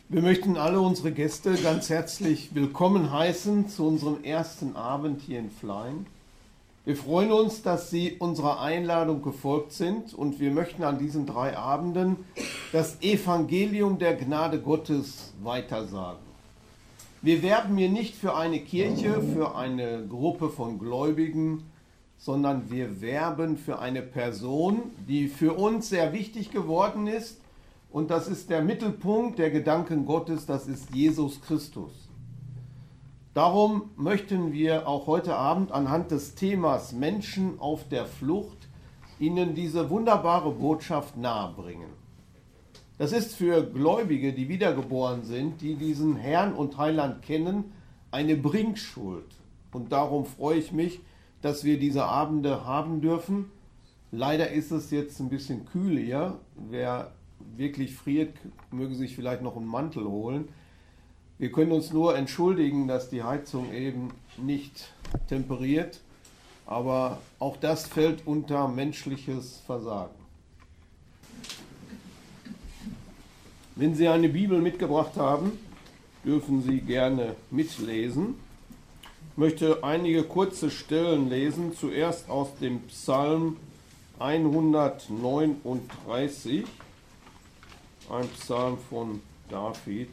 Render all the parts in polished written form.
Wir möchten alle unsere Gäste ganz herzlich willkommen heißen zu unserem ersten Abend hier in Flein. Wir freuen uns, dass Sie unserer Einladung gefolgt sind und wir möchten an diesen 3 Abenden das Evangelium der Gnade Gottes weitersagen. Wir werben hier nicht für eine Kirche, für eine Gruppe von Gläubigen, sondern wir werben für eine Person, die für uns sehr wichtig geworden ist. Und das ist der Mittelpunkt der Gedanken Gottes, das ist Jesus Christus. Darum möchten wir auch heute Abend anhand des Themas Menschen auf der Flucht Ihnen diese wunderbare Botschaft nahebringen. Das ist für Gläubige, die wiedergeboren sind, die diesen Herrn und Heiland kennen, eine Bringschuld. Und darum freue ich mich, dass wir diese Abende haben dürfen. Leider ist es jetzt ein bisschen kühl hier. Wer wirklich friert, möge sich vielleicht noch einen Mantel holen. Wir können uns nur entschuldigen, dass die Heizung eben nicht temperiert, aber auch das fällt unter menschliches Versagen. Wenn Sie eine Bibel mitgebracht haben, dürfen Sie gerne mitlesen. Ich möchte einige kurze Stellen lesen, zuerst aus dem Psalm 139. Ein Psalm von David.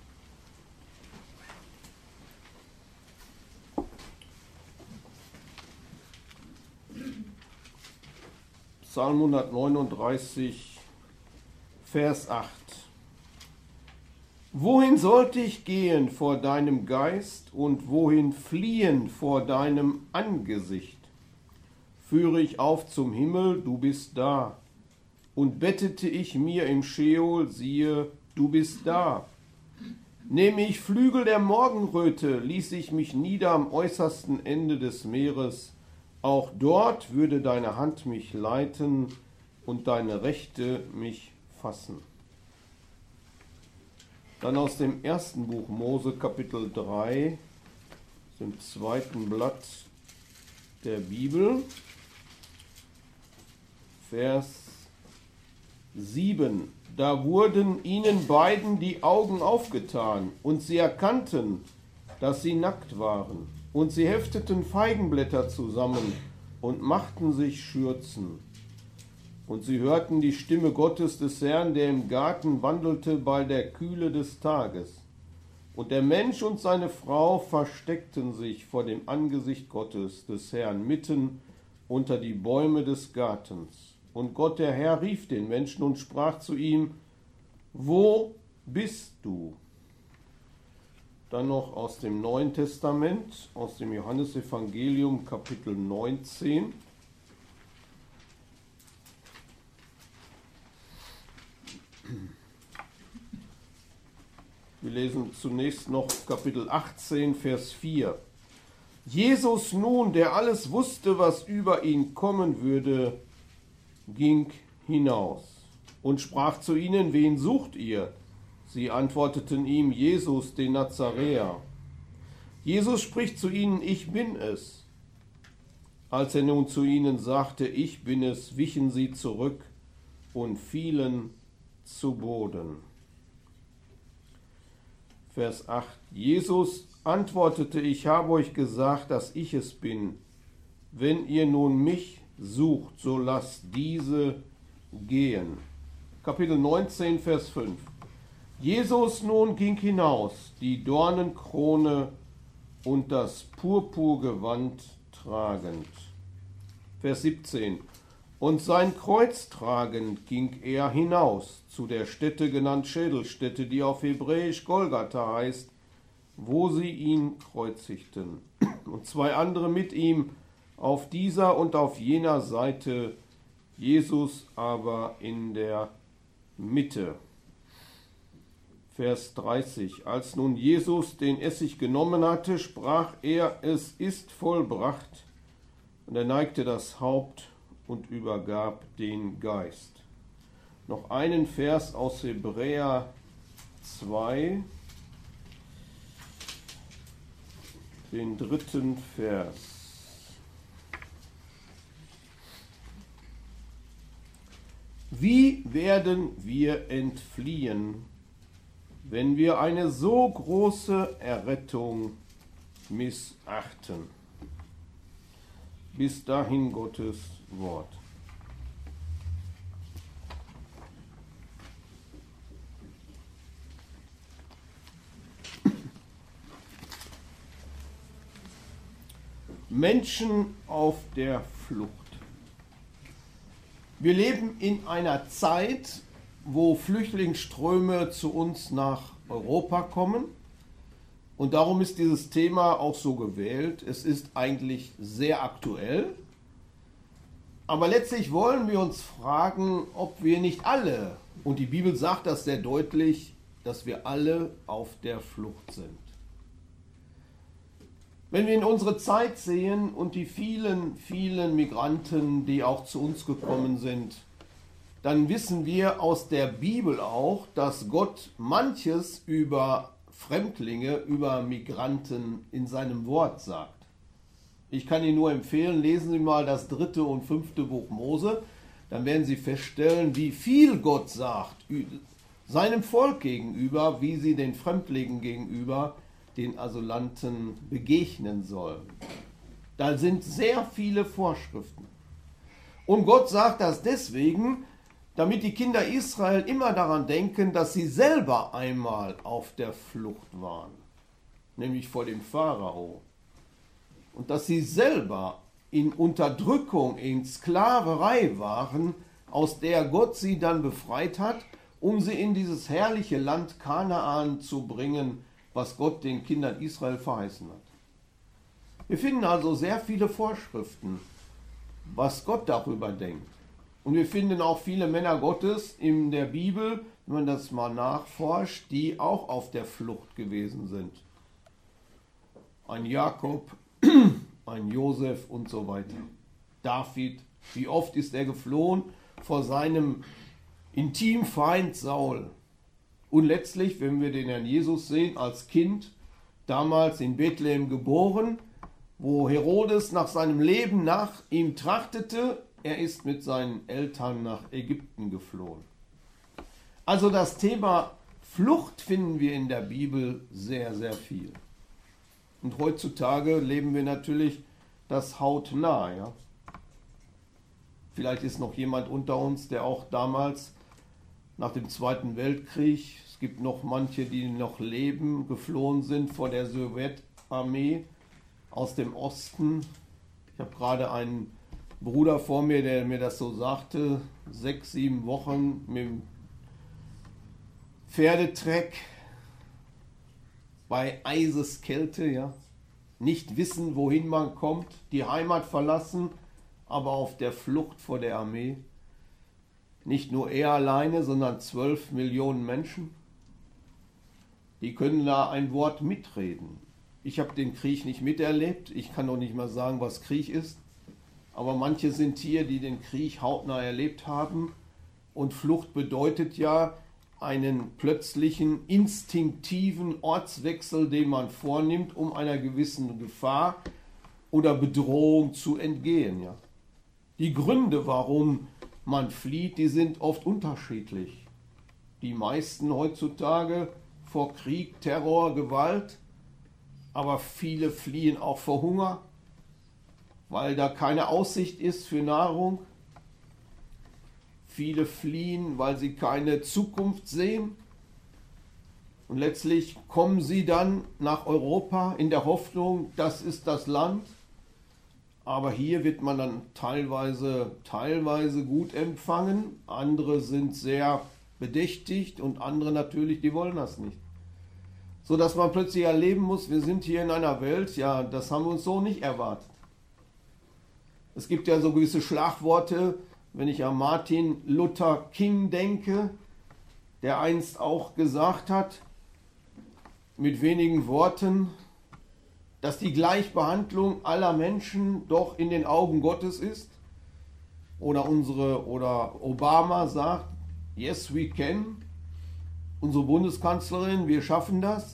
Psalm 139, Vers 8. Wohin sollte ich gehen vor deinem Geist und wohin fliehen vor deinem Angesicht? Führe ich auf zum Himmel, du bist da. Und bettete ich mir im Scheol, siehe, du bist da. Nehme ich Flügel der Morgenröte, ließ ich mich nieder am äußersten Ende des Meeres. Auch dort würde deine Hand mich leiten und deine Rechte mich fassen. Dann aus dem ersten Buch Mose, Kapitel 3, dem zweiten Blatt der Bibel, Vers 7. Da wurden ihnen beiden die Augen aufgetan, und sie erkannten, dass sie nackt waren. Und sie hefteten Feigenblätter zusammen und machten sich Schürzen. Und sie hörten die Stimme Gottes des Herrn, der im Garten wandelte bei der Kühle des Tages. Und der Mensch und seine Frau versteckten sich vor dem Angesicht Gottes des Herrn mitten unter die Bäume des Gartens. Und Gott, der Herr, rief den Menschen und sprach zu ihm: Wo bist du? Dann noch aus dem Neuen Testament, aus dem Johannesevangelium, Kapitel 19. Wir lesen zunächst noch Kapitel 18, Vers 4. Jesus nun, der alles wusste, was über ihn kommen würde, ging hinaus und sprach zu ihnen: Wen sucht ihr? Sie antworteten ihm: Jesus, den Nazaräer. Jesus spricht zu ihnen: Ich bin es. Als er nun zu ihnen sagte: Ich bin es, wichen sie zurück und fielen zu Boden. Vers 8. Jesus antwortete: Ich habe euch gesagt, dass ich es bin. Wenn ihr nun mich sucht, so lasst diese gehen. Kapitel 19, Vers 5. Jesus nun ging hinaus, die Dornenkrone und das Purpurgewand tragend. Vers 17. Und sein Kreuz tragend ging er hinaus zu der Stätte genannt Schädelstätte, die auf Hebräisch Golgatha heißt, wo sie ihn kreuzigten. Und 2 andere mit ihm, auf dieser und auf jener Seite, Jesus aber in der Mitte. Vers 30. Als nun Jesus den Essig genommen hatte, sprach er: Es ist vollbracht. Und er neigte das Haupt und übergab den Geist. Noch einen Vers aus Hebräer 2, den 3. Vers. Wie werden wir entfliehen wenn wir eine so große Errettung missachten. Bis dahin Gottes Wort. Menschen auf der Flucht. Wir leben in einer Zeit, wo Flüchtlingsströme zu uns nach Europa kommen. Und darum ist dieses Thema auch so gewählt. Es ist eigentlich sehr aktuell. Aber letztlich wollen wir uns fragen, ob wir nicht alle, und die Bibel sagt das sehr deutlich, dass wir alle auf der Flucht sind. Wenn wir in unsere Zeit sehen und die vielen, vielen Migranten, die auch zu uns gekommen sind, dann wissen wir aus der Bibel auch, dass Gott manches über Fremdlinge, über Migranten in seinem Wort sagt. Ich kann Ihnen nur empfehlen, lesen Sie mal das 3. und 5. Buch Mose, dann werden Sie feststellen, wie viel Gott sagt seinem Volk gegenüber, wie sie den Fremdlingen gegenüber, den Asylanten begegnen sollen. Da sind sehr viele Vorschriften. Und Gott sagt das deswegen, damit die Kinder Israel immer daran denken, dass sie selber einmal auf der Flucht waren, nämlich vor dem Pharao. Und dass sie selber in Unterdrückung, in Sklaverei waren, aus der Gott sie dann befreit hat, um sie in dieses herrliche Land Kanaan zu bringen, was Gott den Kindern Israel verheißen hat. Wir finden also sehr viele Vorschriften, was Gott darüber denkt. Und wir finden auch viele Männer Gottes in der Bibel, wenn man das mal nachforscht, die auch auf der Flucht gewesen sind. Ein Jakob, ein Josef und so weiter. David, wie oft ist er geflohen vor seinem Intimfeind Saul? Und letztlich, wenn wir den Herrn Jesus sehen, als Kind, damals in Bethlehem geboren, wo Herodes nach seinem Leben nach ihm trachtete, er ist mit seinen Eltern nach Ägypten geflohen. Also das Thema Flucht finden wir in der Bibel sehr, sehr viel. Und heutzutage leben wir natürlich das hautnah. Ja? Vielleicht ist noch jemand unter uns, der auch damals nach dem Zweiten Weltkrieg, es gibt noch manche, die noch leben, geflohen sind vor der Sowjetarmee aus dem Osten. Ich habe gerade einen Bruder vor mir, der mir das so sagte, 6, 7 Wochen mit dem Pferdetreck bei Eiseskälte, ja, nicht wissen, wohin man kommt, die Heimat verlassen, aber auf der Flucht vor der Armee. Nicht nur er alleine, sondern 12 Millionen Menschen. Die können da ein Wort mitreden. Ich habe den Krieg nicht miterlebt. Ich kann noch nicht mal sagen, was Krieg ist. Aber manche sind hier, die den Krieg hautnah erlebt haben. Und Flucht bedeutet ja einen plötzlichen, instinktiven Ortswechsel, den man vornimmt, um einer gewissen Gefahr oder Bedrohung zu entgehen. Ja. Die Gründe, warum man flieht, die sind oft unterschiedlich. Die meisten heutzutage vor Krieg, Terror, Gewalt, aber viele fliehen auch vor Hunger, weil da keine Aussicht ist für Nahrung. Viele fliehen, weil sie keine Zukunft sehen. Und letztlich kommen sie dann nach Europa in der Hoffnung, das ist das Land. Aber hier wird man dann teilweise gut empfangen. Andere sind sehr bedächtigt und andere natürlich, die wollen das nicht. So dass man plötzlich erleben muss, wir sind hier in einer Welt, ja, das haben wir uns so nicht erwartet. Es gibt ja so gewisse Schlagworte, wenn ich an Martin Luther King denke, der einst auch gesagt hat, mit wenigen Worten, dass die Gleichbehandlung aller Menschen doch in den Augen Gottes ist. Oder Obama sagt, yes we can. Unsere Bundeskanzlerin, wir schaffen das.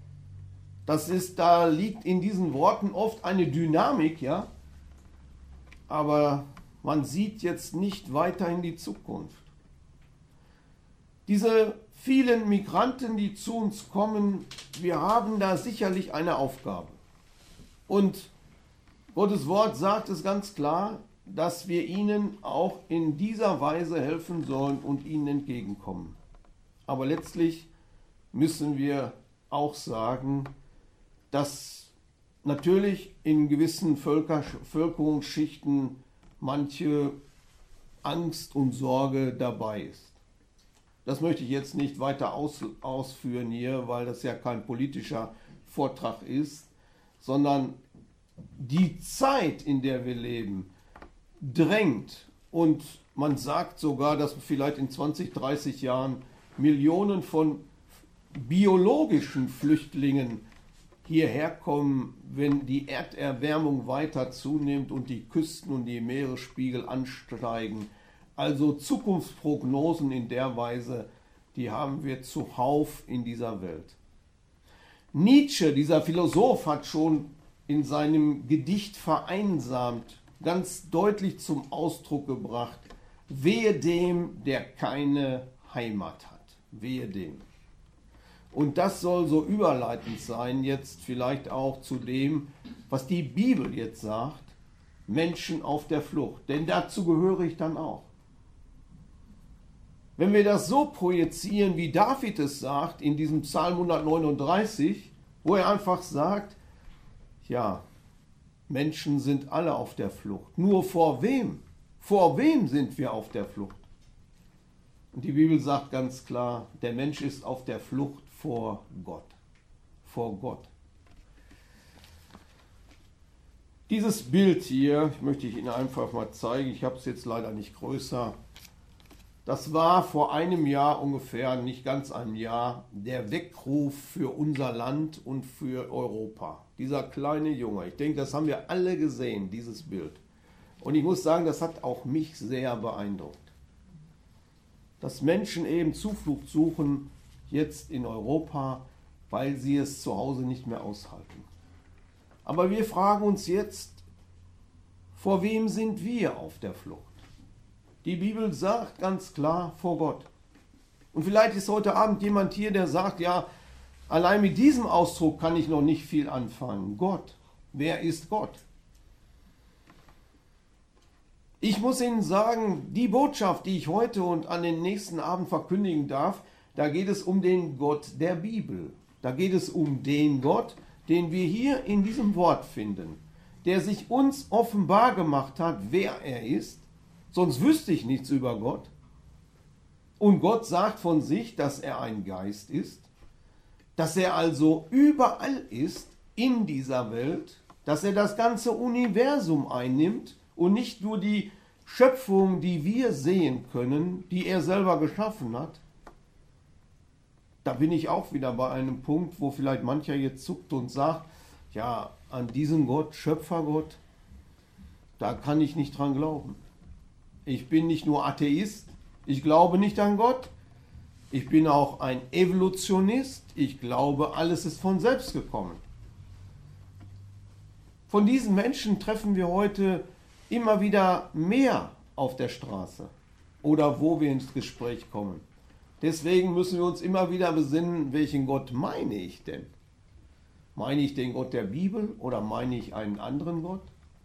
Da liegt in diesen Worten oft eine Dynamik, ja. Aber man sieht jetzt nicht weiter in die Zukunft. Diese vielen Migranten, die zu uns kommen, wir haben da sicherlich eine Aufgabe. Und Gottes Wort sagt es ganz klar, dass wir ihnen auch in dieser Weise helfen sollen und ihnen entgegenkommen. Aber letztlich müssen wir auch sagen, dass natürlich in gewissen Bevölkerungsschichten manche Angst und Sorge dabei ist. Das möchte ich jetzt nicht weiter ausführen hier, weil das ja kein politischer Vortrag ist, sondern die Zeit, in der wir leben, drängt, und man sagt sogar, dass vielleicht in 20, 30 Jahren Millionen von biologischen Flüchtlingen hierher kommen, wenn die Erderwärmung weiter zunimmt und die Küsten und die Meeresspiegel ansteigen. Also Zukunftsprognosen in der Weise, die haben wir zuhauf in dieser Welt. Nietzsche, dieser Philosoph, hat schon in seinem Gedicht Vereinsamt ganz deutlich zum Ausdruck gebracht: Wehe dem, der keine Heimat hat. Wehe dem. Und das soll so überleitend sein, jetzt vielleicht auch zu dem, was die Bibel jetzt sagt: Menschen auf der Flucht. Denn dazu gehöre ich dann auch. Wenn wir das so projizieren, wie David es sagt, in diesem Psalm 139, wo er einfach sagt, ja, Menschen sind alle auf der Flucht. Nur vor wem? Vor wem sind wir auf der Flucht? Und die Bibel sagt ganz klar, der Mensch ist auf der Flucht vor Gott. Vor Gott. Dieses Bild hier, möchte ich Ihnen einfach mal zeigen, ich habe es jetzt leider nicht größer. Das war vor einem Jahr ungefähr, nicht ganz einem Jahr, der Weckruf für unser Land und für Europa. Dieser kleine Junge, ich denke, das haben wir alle gesehen, dieses Bild. Und ich muss sagen, das hat auch mich sehr beeindruckt. Dass Menschen eben Zuflucht suchen, jetzt in Europa, weil sie es zu Hause nicht mehr aushalten. Aber wir fragen uns jetzt, vor wem sind wir auf der Flucht? Die Bibel sagt ganz klar, vor Gott. Und vielleicht ist heute Abend jemand hier, der sagt, ja, allein mit diesem Ausdruck kann ich noch nicht viel anfangen. Gott, wer ist Gott? Ich muss Ihnen sagen, die Botschaft, die ich heute und an den nächsten Abend verkündigen darf, da geht es um den Gott der Bibel. Da geht es um den Gott, den wir hier in diesem Wort finden, der sich uns offenbar gemacht hat, wer er ist. Sonst wüsste ich nichts über Gott. Und Gott sagt von sich, dass er ein Geist ist, dass er also überall ist in dieser Welt, dass er das ganze Universum einnimmt und nicht nur die Schöpfung, die wir sehen können, die er selber geschaffen hat. Da bin ich auch wieder bei einem Punkt, wo vielleicht mancher jetzt zuckt und sagt, ja, an diesen Gott, Schöpfergott, da kann ich nicht dran glauben. Ich bin nicht nur Atheist, ich glaube nicht an Gott, ich bin auch ein Evolutionist, ich glaube, alles ist von selbst gekommen. Von diesen Menschen treffen wir heute immer wieder mehr auf der Straße oder wo wir ins Gespräch kommen. Deswegen müssen wir uns immer wieder besinnen, welchen Gott meine ich denn? Meine ich den Gott der Bibel oder meine ich einen anderen Gott?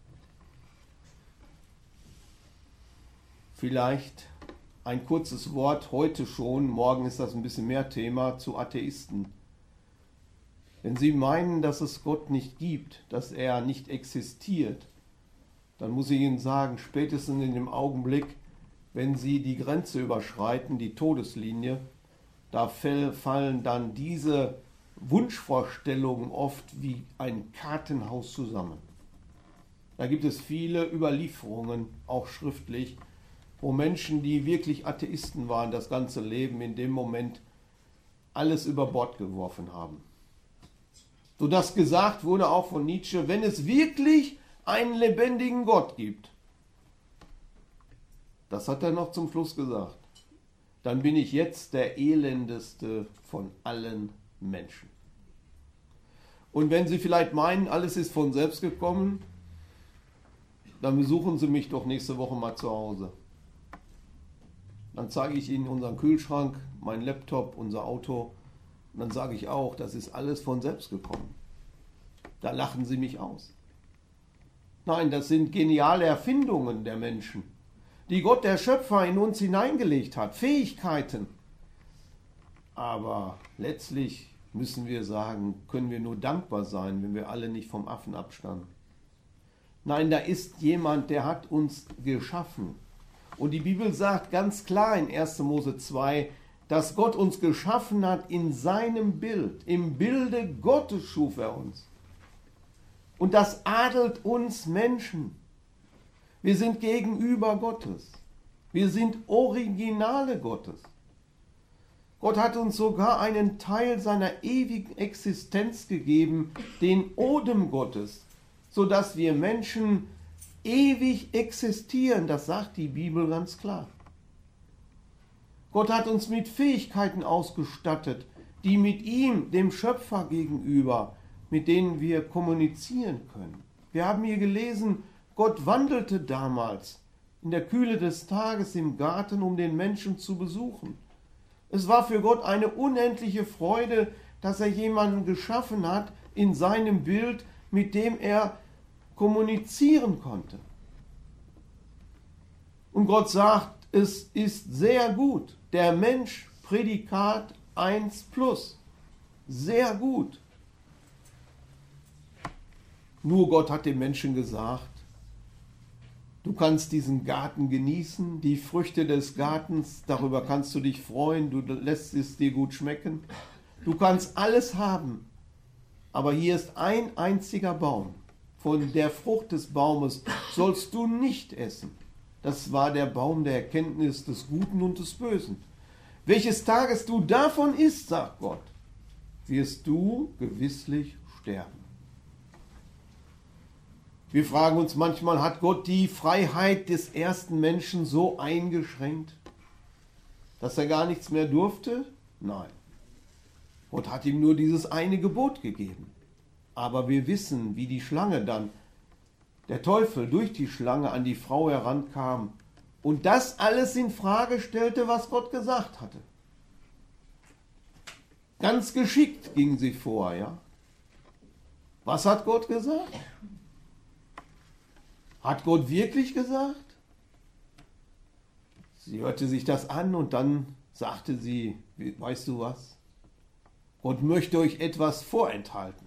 Vielleicht ein kurzes Wort heute schon, morgen ist das ein bisschen mehr Thema, zu Atheisten. Wenn Sie meinen, dass es Gott nicht gibt, dass er nicht existiert, dann muss ich Ihnen sagen, spätestens in dem Augenblick, wenn Sie die Grenze überschreiten, die Todeslinie, da fallen dann diese Wunschvorstellungen oft wie ein Kartenhaus zusammen. Da gibt es viele Überlieferungen, auch schriftlich, wo Menschen, die wirklich Atheisten waren, das ganze Leben in dem Moment alles über Bord geworfen haben. Sodass gesagt wurde auch von Nietzsche, wenn es wirklich einen lebendigen Gott gibt, das hat er noch zum Schluss gesagt, dann bin ich jetzt der elendeste von allen Menschen. Und wenn Sie vielleicht meinen, alles ist von selbst gekommen, dann besuchen Sie mich doch nächste Woche mal zu Hause. Dann zeige ich Ihnen unseren Kühlschrank, meinen Laptop, unser Auto. Und dann sage ich auch, das ist alles von selbst gekommen. Da lachen Sie mich aus. Nein, das sind geniale Erfindungen der Menschen, die Gott, der Schöpfer, in uns hineingelegt hat. Fähigkeiten. Aber letztlich müssen wir sagen, können wir nur dankbar sein, wenn wir alle nicht vom Affen abstammen. Nein, da ist jemand, der hat uns geschaffen. Und die Bibel sagt ganz klar in 1. Mose 2, dass Gott uns geschaffen hat in seinem Bild. Im Bilde Gottes schuf er uns. Und das adelt uns Menschen. Wir sind Gegenüber Gottes. Wir sind Originale Gottes. Gott hat uns sogar einen Teil seiner ewigen Existenz gegeben, den Odem Gottes, sodass wir Menschen ewig existieren. Das sagt die Bibel ganz klar. Gott hat uns mit Fähigkeiten ausgestattet, die mit ihm, dem Schöpfer gegenüber, mit denen wir kommunizieren können. Wir haben hier gelesen, Gott wandelte damals in der Kühle des Tages im Garten, um den Menschen zu besuchen. Es war für Gott eine unendliche Freude, dass er jemanden geschaffen hat in seinem Bild, mit dem er kommunizieren konnte. Und Gott sagt, es ist sehr gut. Der Mensch, Prädikat 1+. Sehr gut. Nur Gott hat dem Menschen gesagt, du kannst diesen Garten genießen, die Früchte des Gartens, darüber kannst du dich freuen, du lässt es dir gut schmecken. Du kannst alles haben, aber hier ist ein einziger Baum. Von der Frucht des Baumes sollst du nicht essen. Das war der Baum der Erkenntnis des Guten und des Bösen. Welches Tages du davon isst, sagt Gott, wirst du gewisslich sterben. Wir fragen uns manchmal, hat Gott die Freiheit des ersten Menschen so eingeschränkt, dass er gar nichts mehr durfte? Nein. Gott hat ihm nur dieses eine Gebot gegeben. Aber wir wissen, wie die Schlange dann, der Teufel durch die Schlange an die Frau herankam und das alles in Frage stellte, was Gott gesagt hatte. Ganz geschickt ging sie vor, ja? Was hat Gott gesagt? Hat Gott wirklich gesagt? Sie hörte sich das an und dann sagte sie, weißt du was? Gott möchte euch etwas vorenthalten.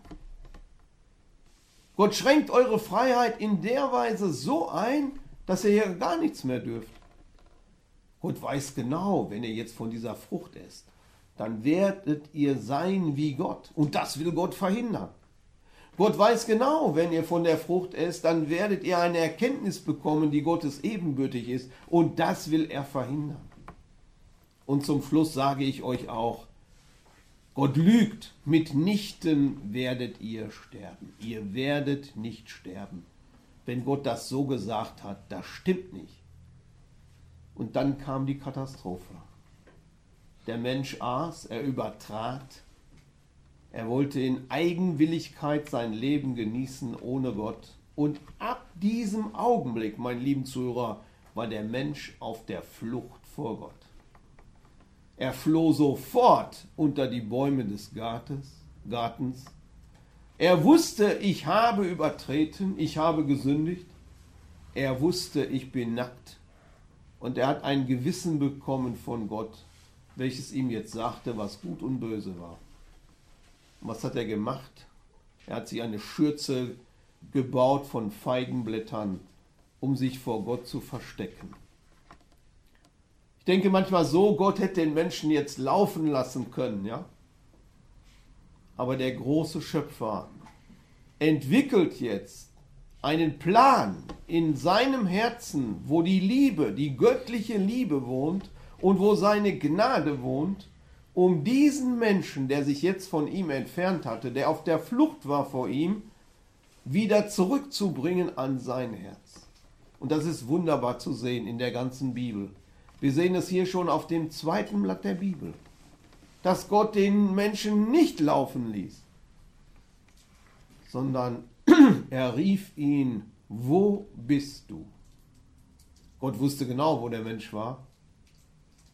Gott schränkt eure Freiheit in der Weise so ein, dass ihr hier gar nichts mehr dürft. Gott weiß genau, wenn ihr jetzt von dieser Frucht esst, dann werdet ihr sein wie Gott. Und das will Gott verhindern. Gott weiß genau, wenn ihr von der Frucht esst, dann werdet ihr eine Erkenntnis bekommen, die Gottes ebenbürtig ist. Und das will er verhindern. Und zum Schluss sage ich euch auch, Gott lügt, mitnichten werdet ihr sterben. Ihr werdet nicht sterben. Wenn Gott das so gesagt hat, das stimmt nicht. Und dann kam die Katastrophe. Der Mensch aß, er übertrat. Er wollte in Eigenwilligkeit sein Leben genießen ohne Gott. Und ab diesem Augenblick, mein lieben Zuhörer, war der Mensch auf der Flucht vor Gott. Er floh sofort unter die Bäume des Gartens. Er wusste, ich habe übertreten, ich habe gesündigt. Er wusste, ich bin nackt. Und er hat ein Gewissen bekommen von Gott, welches ihm jetzt sagte, was gut und böse war. Und was hat er gemacht? Er hat sich eine Schürze gebaut von Feigenblättern, um sich vor Gott zu verstecken. Ich denke manchmal so, Gott hätte den Menschen jetzt laufen lassen können, ja? Aber der große Schöpfer entwickelt jetzt einen Plan in seinem Herzen, wo die Liebe, die göttliche Liebe wohnt und wo seine Gnade wohnt, um diesen Menschen, der sich jetzt von ihm entfernt hatte, der auf der Flucht war vor ihm, wieder zurückzubringen an sein Herz. Und das ist wunderbar zu sehen in der ganzen Bibel. Wir sehen es hier schon auf dem 2. Blatt der Bibel, dass Gott den Menschen nicht laufen ließ, sondern er rief ihn, wo bist du? Gott wusste genau, wo der Mensch war.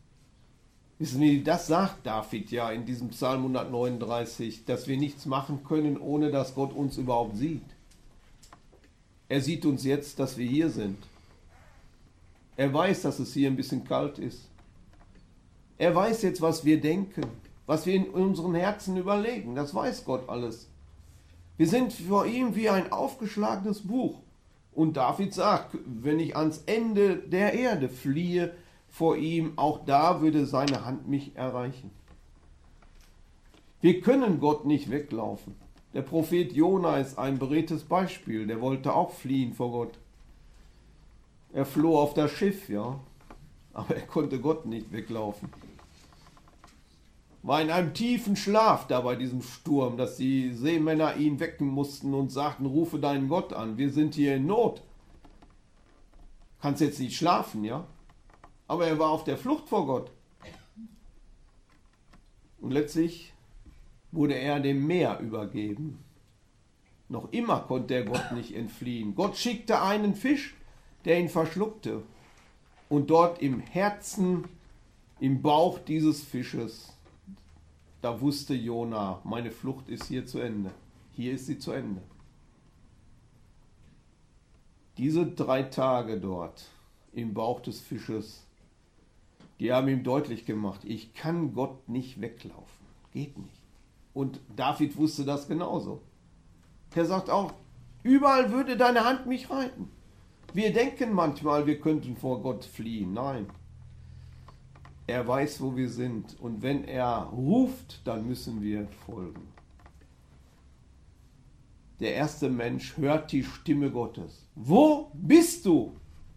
Wissen Sie, das sagt David ja in diesem Psalm 139, dass wir nichts machen können, ohne dass Gott uns überhaupt sieht. Er sieht uns jetzt, dass wir hier sind. Er weiß, dass es hier ein bisschen kalt ist. Er weiß jetzt, was wir denken, was wir in unseren Herzen überlegen. Das weiß Gott alles. Wir sind vor ihm wie ein aufgeschlagenes Buch. Und David sagt, wenn ich ans Ende der Erde fliehe vor ihm, auch da würde seine Hand mich erreichen. Wir können Gott nicht weglaufen. Der Prophet Jona ist ein beredtes Beispiel. Der wollte auch fliehen vor Gott. Er floh auf das Schiff, ja, aber er konnte Gott nicht weglaufen. War in einem tiefen Schlaf da bei diesem Sturm, dass die Seemänner ihn wecken mussten und sagten, rufe deinen Gott an, wir sind hier in Not. Kannst jetzt nicht schlafen, ja? Aber er war auf der Flucht vor Gott. Und letztlich wurde er dem Meer übergeben. Noch immer konnte er Gott nicht entfliehen. Gott schickte einen Fisch, der ihn verschluckte. Und dort im Herzen, im Bauch dieses Fisches, da wusste Jona, meine Flucht ist hier zu Ende. Hier ist sie zu Ende. Diese 3 Tage dort im Bauch des Fisches, die haben ihm deutlich gemacht, ich kann Gott nicht weglaufen. Geht nicht. Und David wusste das genauso. Er sagt auch, überall würde deine Hand mich reiten. Wir denken manchmal, wir könnten vor Gott fliehen. Nein. Er weiß, wo wir sind. Und wenn er ruft, dann müssen wir folgen. Der erste Mensch hört die Stimme Gottes. Wo bist du?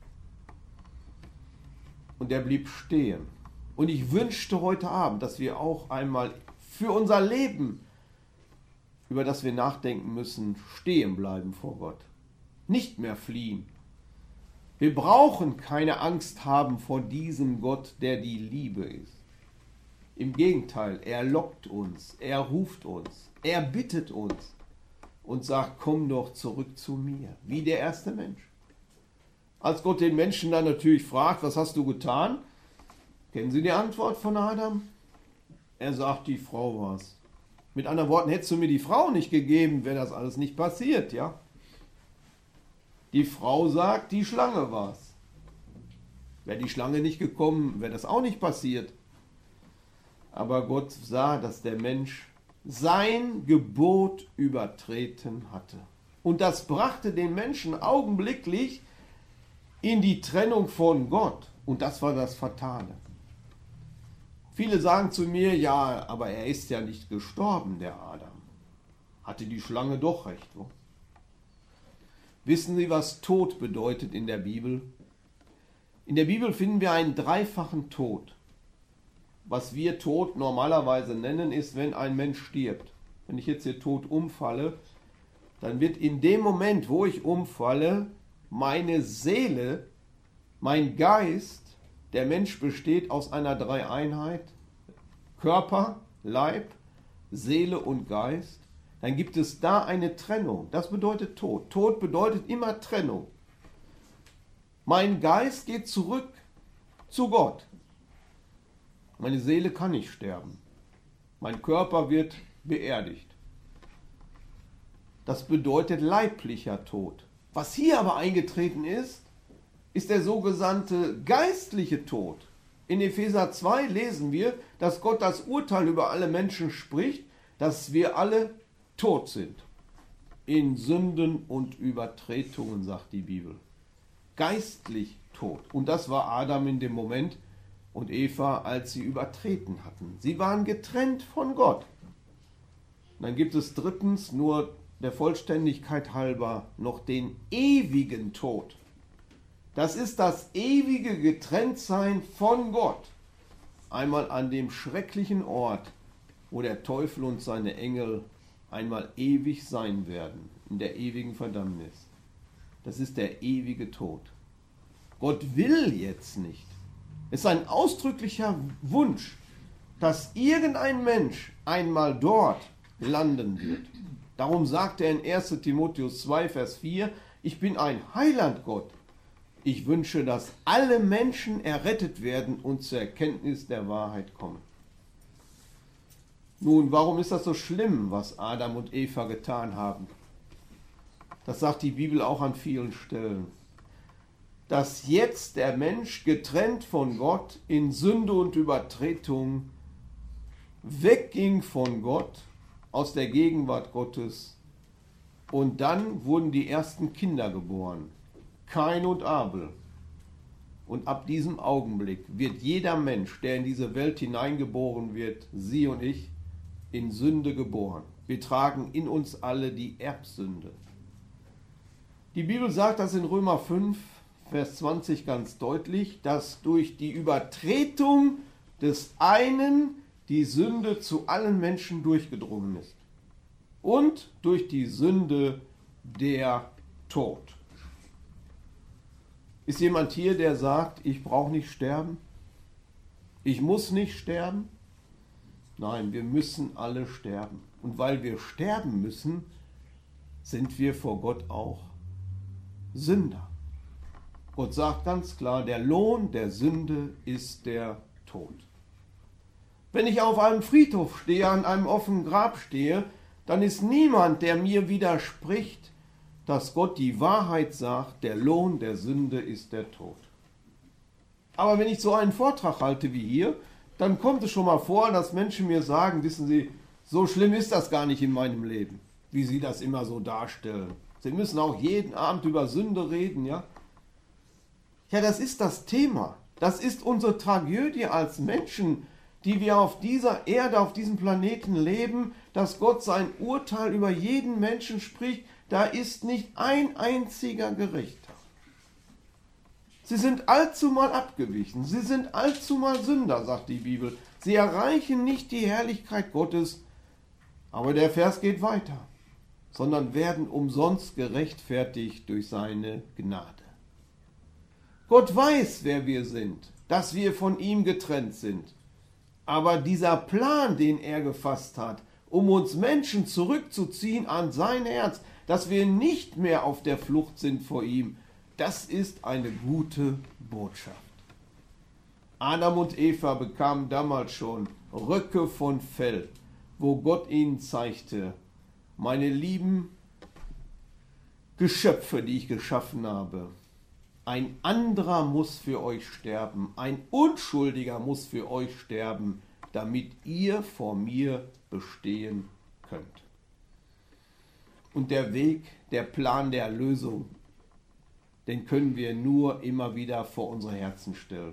Und er blieb stehen. Und ich wünschte heute Abend, dass wir auch einmal für unser Leben, über das wir nachdenken müssen, stehen bleiben vor Gott. Nicht mehr fliehen. Wir brauchen keine Angst haben vor diesem Gott, der die Liebe ist. Im Gegenteil, er lockt uns, er ruft uns, er bittet uns und sagt, komm doch zurück zu mir, wie der erste Mensch. Als Gott den Menschen dann natürlich fragt, was hast du getan? Kennen Sie die Antwort von Adam? Er sagt, die Frau war's. Mit anderen Worten, hättest du mir die Frau nicht gegeben, wäre das alles nicht passiert, ja? Die Frau sagt, die Schlange war's. Wäre die Schlange nicht gekommen, wäre das auch nicht passiert. Aber Gott sah, dass der Mensch sein Gebot übertreten hatte. Und das brachte den Menschen augenblicklich in die Trennung von Gott. Und das war das Fatale. Viele sagen zu mir, ja, aber er ist ja nicht gestorben, der Adam. Hatte die Schlange doch recht, wo? Wissen Sie, was Tod bedeutet in der Bibel? In der Bibel finden wir einen dreifachen Tod. Was wir Tod normalerweise nennen, ist, wenn ein Mensch stirbt. Wenn ich jetzt hier tot umfalle, dann wird in dem Moment, wo ich umfalle, meine Seele, mein Geist, der Mensch besteht aus einer Dreieinheit, Körper, Leib, Seele und Geist, dann gibt es da eine Trennung. Das bedeutet Tod. Tod bedeutet immer Trennung. Mein Geist geht zurück zu Gott. Meine Seele kann nicht sterben. Mein Körper wird beerdigt. Das bedeutet leiblicher Tod. Was hier aber eingetreten ist, ist der sogenannte geistliche Tod. In Epheser 2 lesen wir, dass Gott das Urteil über alle Menschen spricht, dass wir alle tot sind. In Sünden und Übertretungen, sagt die Bibel. Geistlich tot. Und das war Adam in dem Moment und Eva, als sie übertreten hatten. Sie waren getrennt von Gott. Und dann gibt es drittens, nur der Vollständigkeit halber, noch den ewigen Tod. Das ist das ewige Getrenntsein von Gott. Einmal an dem schrecklichen Ort, wo der Teufel und seine Engel einmal ewig sein werden, in der ewigen Verdammnis. Das ist der ewige Tod. Gott will jetzt nicht. Es ist ein ausdrücklicher Wunsch, dass irgendein Mensch einmal dort landen wird. Darum sagt er in 1. Timotheus 2, Vers 4, ich bin ein Heilandgott. Ich wünsche, dass alle Menschen errettet werden und zur Erkenntnis der Wahrheit kommen. Nun, warum ist das so schlimm, was Adam und Eva getan haben? Das sagt die Bibel auch an vielen Stellen. Dass jetzt der Mensch getrennt von Gott in Sünde und Übertretung wegging von Gott, aus der Gegenwart Gottes, und dann wurden die ersten Kinder geboren, Kain und Abel. Und ab diesem Augenblick wird jeder Mensch, der in diese Welt hineingeboren wird, Sie und ich, in Sünde geboren. Wir tragen in uns alle die Erbsünde. Die Bibel sagt das in Römer 5, Vers 20 ganz deutlich, dass durch die Übertretung des einen die Sünde zu allen Menschen durchgedrungen ist. Und durch die Sünde der Tod. Ist jemand hier, der sagt, ich brauche nicht sterben? Ich muss nicht sterben? Nein, wir müssen alle sterben. Und weil wir sterben müssen, sind wir vor Gott auch Sünder. Gott sagt ganz klar, der Lohn der Sünde ist der Tod. Wenn ich auf einem Friedhof stehe, an einem offenen Grab stehe, dann ist niemand, der mir widerspricht, dass Gott die Wahrheit sagt, der Lohn der Sünde ist der Tod. Aber wenn ich so einen Vortrag halte wie hier, dann kommt es schon mal vor, dass Menschen mir sagen, wissen Sie, so schlimm ist das gar nicht in meinem Leben, wie Sie das immer so darstellen. Sie müssen auch jeden Abend über Sünde reden, ja? Ja, das ist das Thema. Das ist unsere Tragödie als Menschen, die wir auf dieser Erde, auf diesem Planeten leben, dass Gott sein Urteil über jeden Menschen spricht. Da ist nicht ein einziger Gerechter. Sie sind allzumal abgewichen. Sie sind allzumal Sünder, sagt die Bibel. Sie erreichen nicht die Herrlichkeit Gottes. Aber der Vers geht weiter. Sondern werden umsonst gerechtfertigt durch seine Gnade. Gott weiß, wer wir sind, dass wir von ihm getrennt sind. Aber dieser Plan, den er gefasst hat, um uns Menschen zurückzuziehen an sein Herz, dass wir nicht mehr auf der Flucht sind vor ihm, das ist eine gute Botschaft. Adam und Eva bekamen damals schon Röcke von Fell, wo Gott ihnen zeigte, meine lieben Geschöpfe, die ich geschaffen habe, ein anderer muss für euch sterben, ein Unschuldiger muss für euch sterben, damit ihr vor mir bestehen könnt. Und der Weg, der Plan der Erlösung, den können wir nur immer wieder vor unsere Herzen stellen.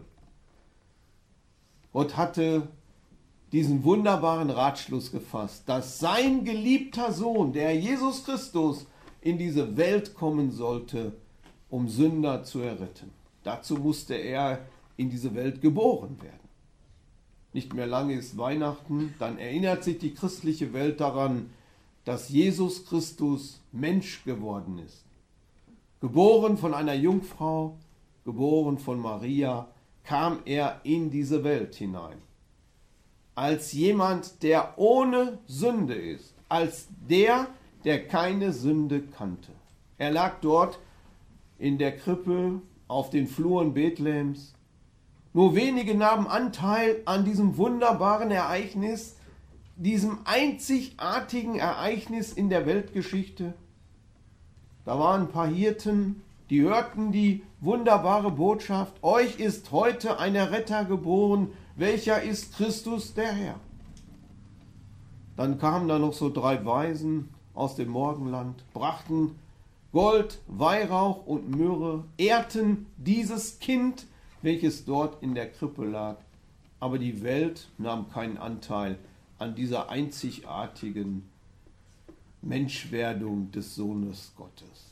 Gott hatte diesen wunderbaren Ratschluss gefasst, dass sein geliebter Sohn, der Jesus Christus, in diese Welt kommen sollte, um Sünder zu erretten. Dazu musste er in diese Welt geboren werden. Nicht mehr lange ist Weihnachten, dann erinnert sich die christliche Welt daran, dass Jesus Christus Mensch geworden ist. Geboren von einer Jungfrau, geboren von Maria, kam er in diese Welt hinein. Als jemand, der ohne Sünde ist, als der keine Sünde kannte. Er lag dort in der Krippe auf den Fluren Bethlehems. Nur wenige nahmen Anteil an diesem wunderbaren Ereignis, diesem einzigartigen Ereignis in der Weltgeschichte. Da waren ein paar Hirten, die hörten die wunderbare Botschaft, euch ist heute ein Erretter geboren, welcher ist Christus der Herr. Dann kamen da noch so 3 Weisen aus dem Morgenland, brachten Gold, Weihrauch und Myrrhe, ehrten dieses Kind, welches dort in der Krippe lag. Aber die Welt nahm keinen Anteil an dieser einzigartigen Menschwerdung des Sohnes Gottes.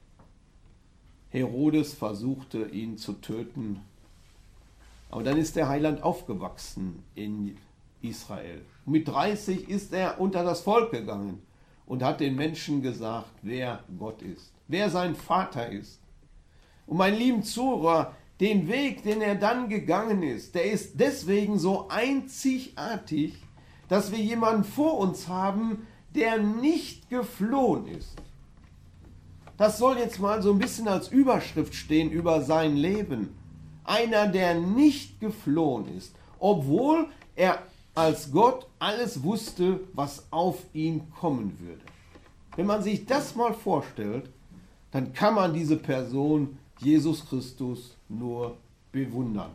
Herodes versuchte, ihn zu töten. Aber dann ist der Heiland aufgewachsen in Israel. Mit 30 ist er unter das Volk gegangen und hat den Menschen gesagt, wer Gott ist, wer sein Vater ist. Und mein lieben Zuhörer, den Weg, den er dann gegangen ist, der ist deswegen so einzigartig, dass wir jemanden vor uns haben, der nicht geflohen ist. Das soll jetzt mal so ein bisschen als Überschrift stehen über sein Leben. Einer, der nicht geflohen ist, obwohl er als Gott alles wusste, was auf ihn kommen würde. Wenn man sich das mal vorstellt, dann kann man diese Person, Jesus Christus, nur bewundern.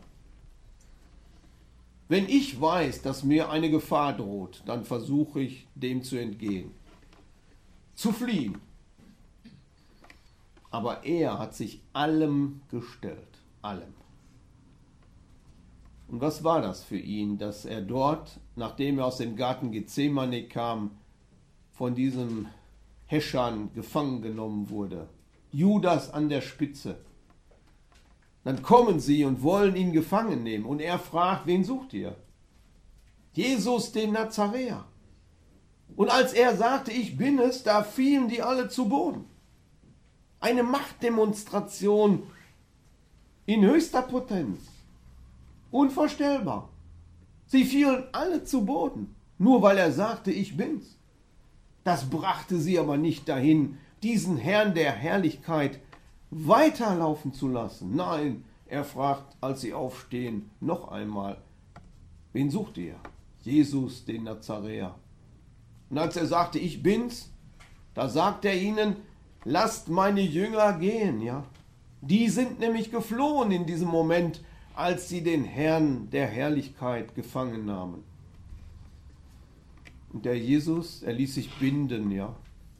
Wenn ich weiß, dass mir eine Gefahr droht, dann versuche ich, dem zu entgehen, zu fliehen. Aber er hat sich allem gestellt, allem. Und was war das für ihn, dass er dort, nachdem er aus dem Garten Gethsemane kam, von diesen Häschern gefangen genommen wurde? Judas an der Spitze. Dann kommen sie und wollen ihn gefangen nehmen. Und er fragt, wen sucht ihr? Jesus, den Nazaräer. Und als er sagte, ich bin es, da fielen die alle zu Boden. Eine Machtdemonstration in höchster Potenz. Unvorstellbar. Sie fielen alle zu Boden, nur weil er sagte, ich bin's. Das brachte sie aber nicht dahin, diesen Herrn der Herrlichkeit weiterlaufen zu lassen. Nein, er fragt, als sie aufstehen, noch einmal, wen sucht ihr? Jesus, den Nazaräer. Und als er sagte, ich bin's, da sagt er ihnen, lasst meine Jünger gehen, ja. Die sind nämlich geflohen in diesem Moment, als sie den Herrn der Herrlichkeit gefangen nahmen. Und der Jesus, er ließ sich binden, ja.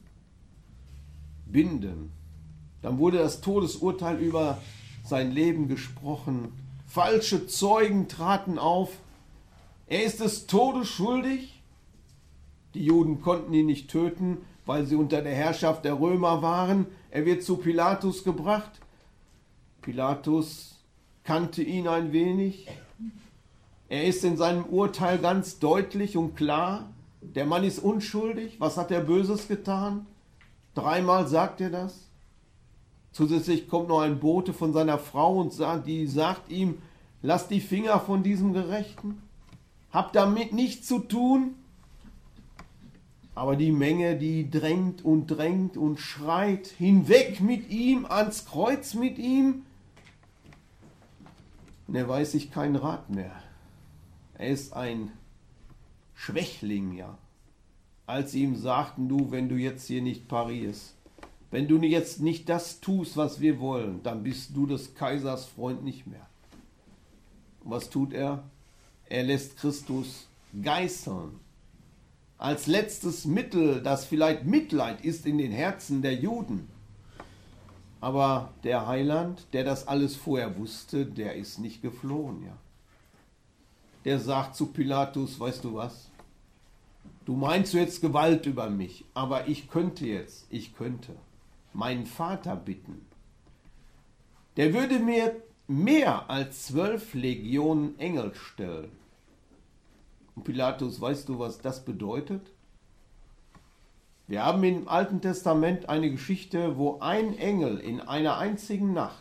Binden. Dann wurde das Todesurteil über sein Leben gesprochen. Falsche Zeugen traten auf. Er ist des Todes schuldig. Die Juden konnten ihn nicht töten, weil sie unter der Herrschaft der Römer waren. Er wird zu Pilatus gebracht. Pilatus kannte ihn ein wenig. Er ist in seinem Urteil ganz deutlich und klar. Der Mann ist unschuldig. Was hat er Böses getan? 3-mal sagt er das. Zusätzlich kommt noch ein Bote von seiner Frau und die sagt ihm, lass die Finger von diesem Gerechten. Hab damit nichts zu tun. Aber die Menge, die drängt und schreit, hinweg mit ihm, ans Kreuz mit ihm. Und er weiß sich keinen Rat mehr. Er ist ein Schwächling, ja. Als sie ihm sagten, du, wenn du jetzt hier nicht parierst, wenn du jetzt nicht das tust, was wir wollen, dann bist du des Kaisers Freund nicht mehr. Und was tut er? Er lässt Christus geißeln. Als letztes Mittel, das vielleicht Mitleid ist in den Herzen der Juden. Aber der Heiland, der das alles vorher wusste, der ist nicht geflohen, ja. Der sagt zu Pilatus, weißt du was? Du meinst jetzt Gewalt über mich, aber ich könnte meinen Vater bitten. Der würde mir mehr als 12 Legionen Engel stellen. Und Pilatus, weißt du, was das bedeutet? Wir haben im Alten Testament eine Geschichte, wo ein Engel in einer einzigen Nacht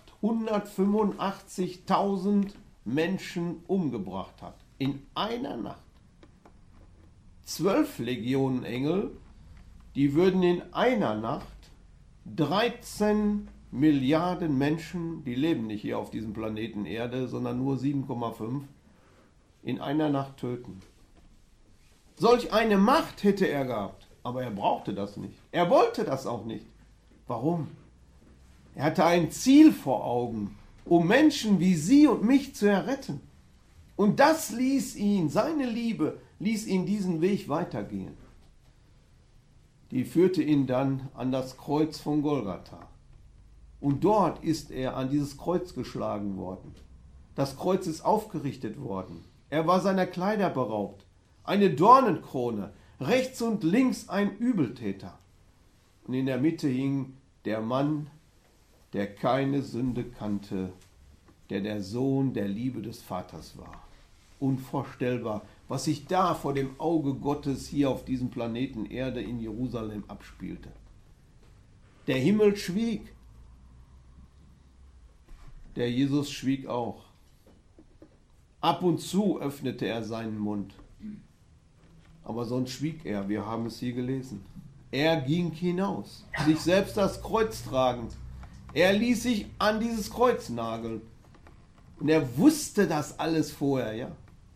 185.000 Menschen umgebracht hat. In einer Nacht. 12 Legionen Engel, die würden in einer Nacht 13 Milliarden Menschen, die leben nicht hier auf diesem Planeten Erde, sondern nur 7,5, in einer Nacht töten. Solch eine Macht hätte er gehabt. Aber er brauchte das nicht. Er wollte das auch nicht. Warum? Er hatte ein Ziel vor Augen, um Menschen wie Sie und mich zu erretten. Und das ließ ihn, seine Liebe, ließ ihn diesen Weg weitergehen. Die führte ihn dann an das Kreuz von Golgatha. Und dort ist er an dieses Kreuz geschlagen worden. Das Kreuz ist aufgerichtet worden. Er war seiner Kleider beraubt. Eine Dornenkrone. Rechts und links ein Übeltäter. Und in der Mitte hing der Mann, der keine Sünde kannte, der Sohn der Liebe des Vaters war. Unvorstellbar, was sich da vor dem Auge Gottes hier auf diesem Planeten Erde in Jerusalem abspielte. Der Himmel schwieg. Der Jesus schwieg auch. Ab und zu öffnete er seinen Mund. Aber sonst schwieg er, wir haben es hier gelesen. Er ging hinaus, sich selbst das Kreuz tragend. Er ließ sich an dieses Kreuz nageln. Und er wusste das alles vorher, ja.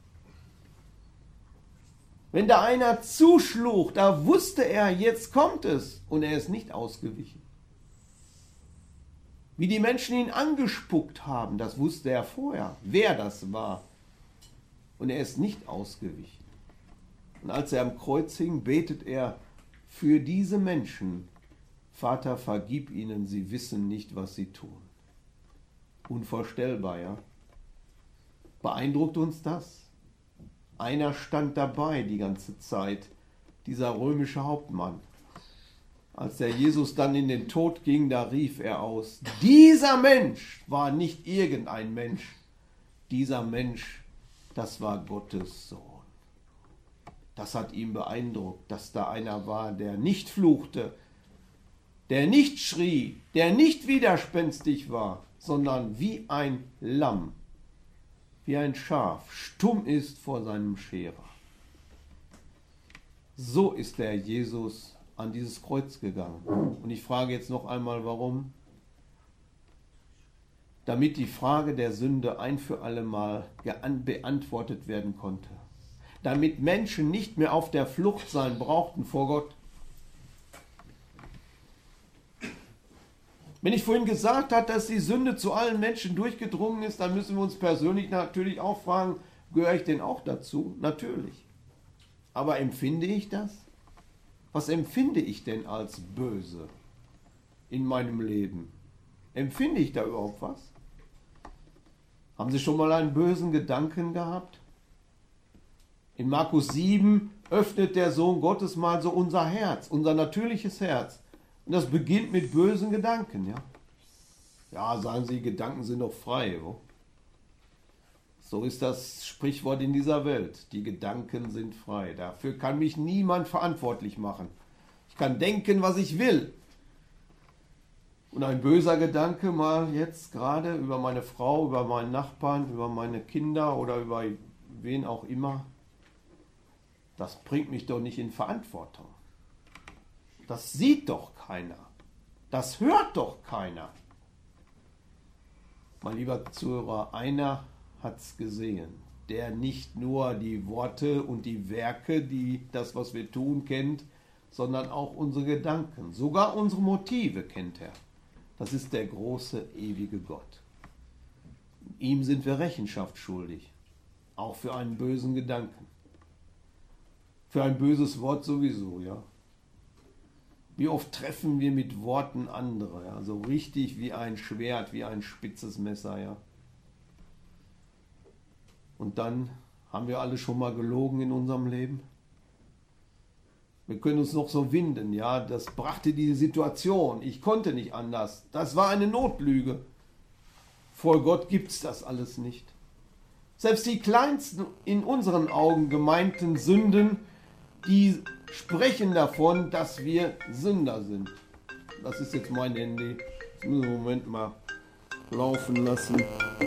Wenn da einer zuschlug, da wusste er, jetzt kommt es. Und er ist nicht ausgewichen. Wie die Menschen ihn angespuckt haben, das wusste er vorher, wer das war. Und er ist nicht ausgewichen. Und als er am Kreuz hing, betet er für diese Menschen: Vater, vergib ihnen, sie wissen nicht, was sie tun. Unvorstellbar, ja? Beeindruckt uns das? Einer stand dabei die ganze Zeit, dieser römische Hauptmann. Als der Jesus dann in den Tod ging, da rief er aus: Dieser Mensch war nicht irgendein Mensch. Dieser Mensch, das war Gottes Sohn. Das hat ihn beeindruckt, dass da einer war, der nicht fluchte, der nicht schrie, der nicht widerspenstig war, sondern wie ein Lamm, wie ein Schaf, stumm ist vor seinem Scherer. So ist der Jesus an dieses Kreuz gegangen. Und ich frage jetzt noch einmal, warum? Damit die Frage der Sünde ein für alle Mal beantwortet werden konnte. Damit Menschen nicht mehr auf der Flucht sein brauchten vor Gott. Wenn ich vorhin gesagt habe, dass die Sünde zu allen Menschen durchgedrungen ist, dann müssen wir uns persönlich natürlich auch fragen, gehöre ich denn auch dazu? Natürlich. Aber empfinde ich das? Was empfinde ich denn als böse in meinem Leben? Empfinde ich da überhaupt was? Haben Sie schon mal einen bösen Gedanken gehabt? In Markus 7 öffnet der Sohn Gottes mal so unser Herz, unser natürliches Herz. Und das beginnt mit bösen Gedanken, ja. Ja, sagen Sie, Gedanken sind doch frei. Oh. So ist das Sprichwort in dieser Welt. Die Gedanken sind frei. Dafür kann mich niemand verantwortlich machen. Ich kann denken, was ich will. Und ein böser Gedanke mal jetzt gerade über meine Frau, über meinen Nachbarn, über meine Kinder oder über wen auch immer, das bringt mich doch nicht in Verantwortung. Das sieht doch keiner. Das hört doch keiner. Mein lieber Zuhörer, einer hat es gesehen, der nicht nur die Worte und die Werke, das, was wir tun, kennt, sondern auch unsere Gedanken, sogar unsere Motive kennt er. Das ist der große, ewige Gott. Ihm sind wir Rechenschaft schuldig, auch für einen bösen Gedanken. Für ein böses Wort sowieso, ja. Wie oft treffen wir mit Worten andere, ja, so richtig wie ein Schwert, wie ein spitzes Messer, ja. Und dann haben wir alle schon mal gelogen in unserem Leben. Wir können uns noch so winden, ja, das brachte die Situation, ich konnte nicht anders, das war eine Notlüge. Vor Gott gibt es das alles nicht. Selbst die kleinsten in unseren Augen gemeinten Sünden, die sprechen davon, dass wir Sünder sind. Das ist jetzt mein Handy. Ich muss einen Moment mal laufen lassen.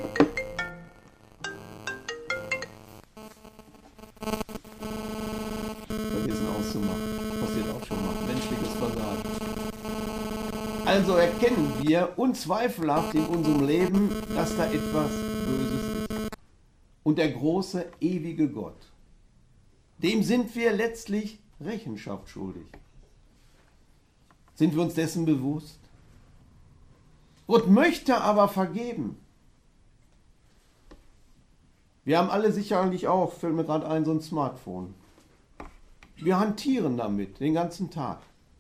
Vergessen auszumachen. Passiert auch schon mal. Menschliches Versagen. Also erkennen wir unzweifelhaft in unserem Leben, dass da etwas Böses ist. Und der große, ewige Gott, dem sind wir letztlich Rechenschaft schuldig. Sind wir uns dessen bewusst? Gott möchte aber vergeben. Wir haben alle sicherlich auch, fällt mir gerade ein, so ein Smartphone. Wir hantieren damit den ganzen Tag.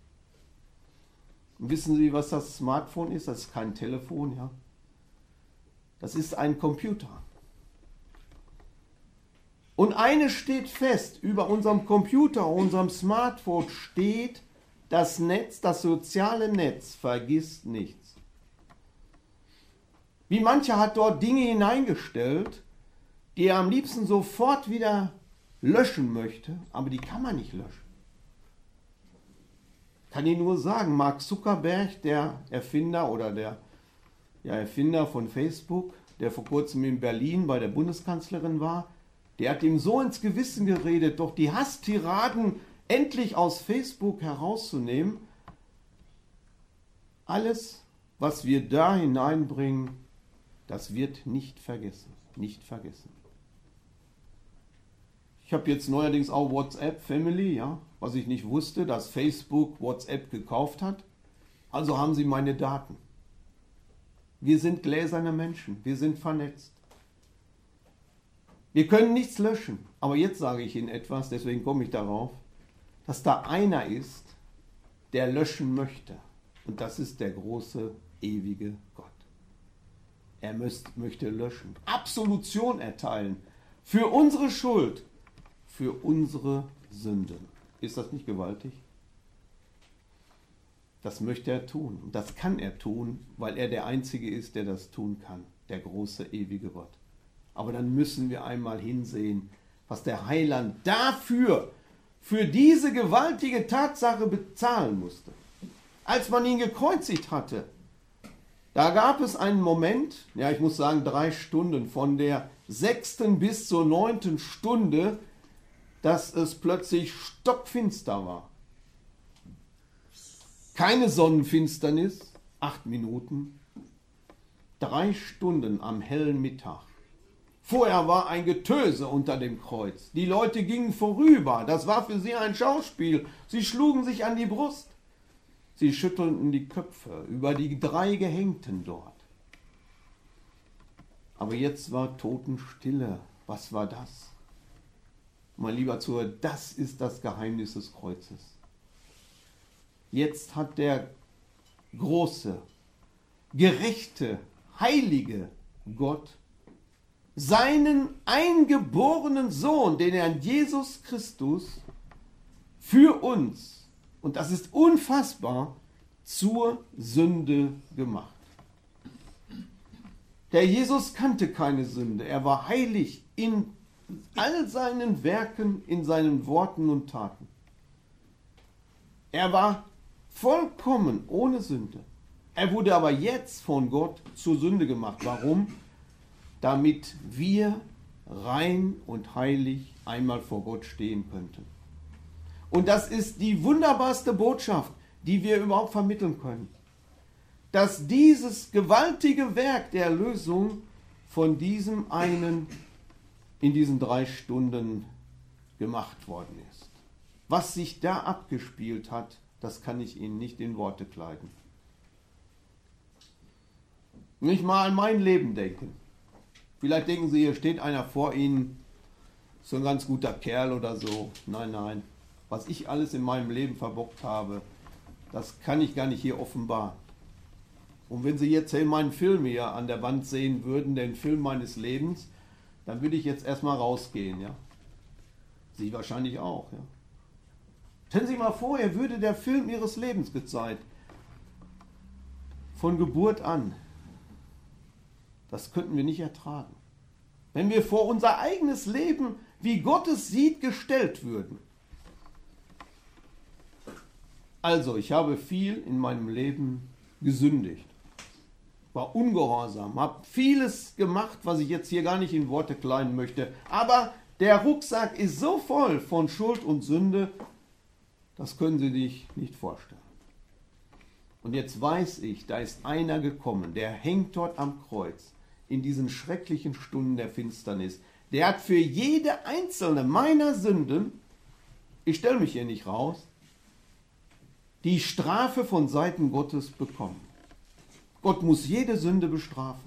Und wissen Sie, was das Smartphone ist? Das ist kein Telefon, ja. Das ist ein Computer. Und eines steht fest, über unserem Computer, unserem Smartphone steht, das Netz, das soziale Netz vergisst nichts. Wie mancher hat dort Dinge hineingestellt, die er am liebsten sofort wieder löschen möchte, aber die kann man nicht löschen. Ich kann Ihnen nur sagen, Mark Zuckerberg, der Erfinder oder der Erfinder von Facebook, der vor kurzem in Berlin bei der Bundeskanzlerin war, der hat ihm so ins Gewissen geredet, doch die Hasstiraden endlich aus Facebook herauszunehmen, alles, was wir da hineinbringen, das wird nicht vergessen. Nicht vergessen. Ich habe jetzt neuerdings auch WhatsApp Family, ja, was ich nicht wusste, dass Facebook WhatsApp gekauft hat. Also haben sie meine Daten. Wir sind gläserne Menschen, wir sind vernetzt. Wir können nichts löschen. Aber jetzt sage ich Ihnen etwas, deswegen komme ich darauf, dass da einer ist, der löschen möchte. Und das ist der große, ewige Gott. Er möchte löschen, Absolution erteilen für unsere Schuld, für unsere Sünden. Ist das nicht gewaltig? Das möchte er tun. Und das kann er tun, weil er der Einzige ist, der das tun kann. Der große, ewige Gott. Aber dann müssen wir einmal hinsehen, was der Heiland dafür, für diese gewaltige Tatsache bezahlen musste. Als man ihn gekreuzigt hatte, da gab es einen Moment, ja, ich muss sagen 3 Stunden, von der 6. bis zur 9. Stunde, dass es plötzlich stockfinster war. Keine Sonnenfinsternis, 8 Minuten, 3 Stunden am hellen Mittag. Vorher war ein Getöse unter dem Kreuz. Die Leute gingen vorüber. Das war für sie ein Schauspiel. Sie schlugen sich an die Brust. Sie schüttelten die Köpfe über die 3 Gehängten dort. Aber jetzt war Totenstille. Was war das? Mein lieber Zuhörer, das ist das Geheimnis des Kreuzes. Jetzt hat der große, gerechte, heilige Gott seinen eingeborenen Sohn, den Herrn Jesus Christus, für uns, und das ist unfassbar, zur Sünde gemacht. Der Jesus kannte keine Sünde, er war heilig in all seinen Werken, in seinen Worten und Taten. Er war vollkommen ohne Sünde. Er wurde aber jetzt von Gott zur Sünde gemacht. Warum? Damit wir rein und heilig einmal vor Gott stehen könnten. Und das ist die wunderbarste Botschaft, die wir überhaupt vermitteln können. Dass dieses gewaltige Werk der Erlösung von diesem einen in diesen 3 Stunden gemacht worden ist. Was sich da abgespielt hat, das kann ich Ihnen nicht in Worte kleiden. Nicht mal an mein Leben denken. Vielleicht denken Sie, hier steht einer vor Ihnen, so ein ganz guter Kerl oder so. Nein, nein. Was ich alles in meinem Leben verbockt habe, das kann ich gar nicht hier offenbaren. Und wenn Sie jetzt meinen Film hier an der Wand sehen würden, den Film meines Lebens, dann würde ich jetzt erstmal rausgehen, ja. Sie wahrscheinlich auch, ja. Stellen Sie sich mal vor, er würde der Film Ihres Lebens gezeigt. Von Geburt an. Das könnten wir nicht ertragen. Wenn wir vor unser eigenes Leben, wie Gott es sieht, gestellt würden. Also, ich habe viel in meinem Leben gesündigt. War ungehorsam, habe vieles gemacht, was ich jetzt hier gar nicht in Worte kleiden möchte. Aber der Rucksack ist so voll von Schuld und Sünde, das können Sie sich nicht vorstellen. Und jetzt weiß ich, da ist einer gekommen, der hängt dort am Kreuz in diesen schrecklichen Stunden der Finsternis. Der hat für jede einzelne meiner Sünden, ich stelle mich hier nicht raus, die Strafe von Seiten Gottes bekommen. Gott muss jede Sünde bestrafen.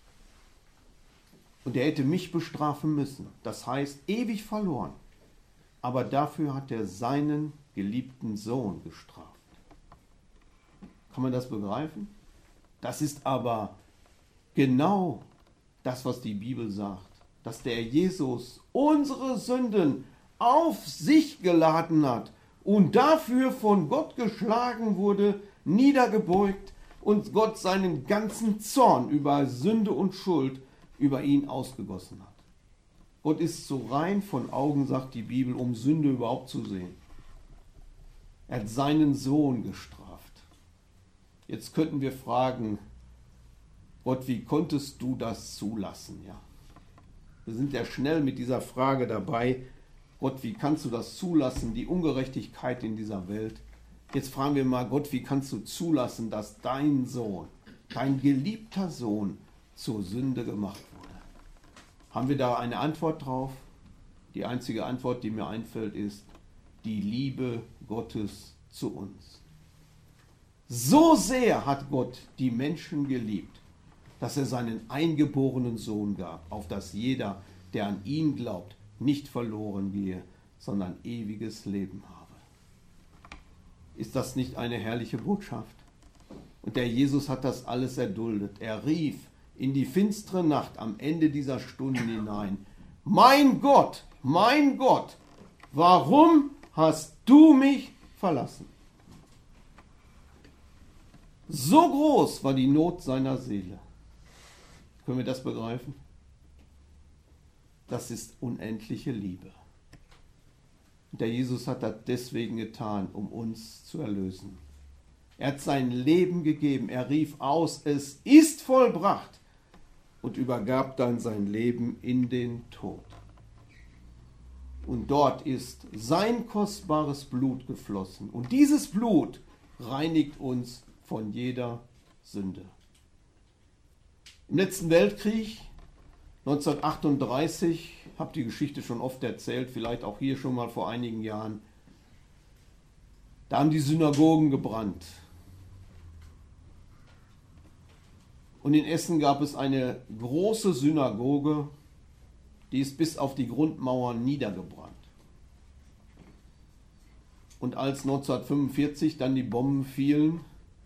Und er hätte mich bestrafen müssen. Das heißt, ewig verloren. Aber dafür hat er seinen geliebten Sohn gestraft. Kann man das begreifen? Das ist aber genau das, was die Bibel sagt. Dass der Jesus unsere Sünden auf sich geladen hat und dafür von Gott geschlagen wurde, niedergebeugt und Gott seinen ganzen Zorn über Sünde und Schuld über ihn ausgegossen hat. Gott ist so rein von Augen, sagt die Bibel, um Sünde überhaupt zu sehen. Er hat seinen Sohn gestraft. Jetzt könnten wir fragen, Gott, wie konntest du das zulassen? Ja. Wir sind ja schnell mit dieser Frage dabei, Gott, wie kannst du das zulassen, die Ungerechtigkeit in dieser Welt? Jetzt fragen wir mal, Gott, wie kannst du zulassen, dass dein Sohn, dein geliebter Sohn, zur Sünde gemacht wurde? Haben wir da eine Antwort drauf? Die einzige Antwort, die mir einfällt, ist die Liebe Gottes zu uns. So sehr hat Gott die Menschen geliebt, dass er seinen eingeborenen Sohn gab, auf dass jeder, der an ihn glaubt, nicht verloren gehe, sondern ewiges Leben habe. Ist das nicht eine herrliche Botschaft? Und der Jesus hat das alles erduldet. Er rief in die finstere Nacht am Ende dieser Stunden hinein: Mein Gott, warum hast du mich verlassen? So groß war die Not seiner Seele. Können wir das begreifen? Das ist unendliche Liebe. Und der Jesus hat das deswegen getan, um uns zu erlösen. Er hat sein Leben gegeben. Er rief aus: Es ist vollbracht, und übergab dann sein Leben in den Tod. Und dort ist sein kostbares Blut geflossen. Und dieses Blut reinigt uns von jeder Sünde. Im letzten Weltkrieg 1938, ich habe die Geschichte schon oft erzählt, vielleicht auch hier schon mal vor einigen Jahren, da haben die Synagogen gebrannt. Und in Essen gab es eine große Synagoge, die ist bis auf die Grundmauern niedergebrannt. Und als 1945 dann die Bomben fielen,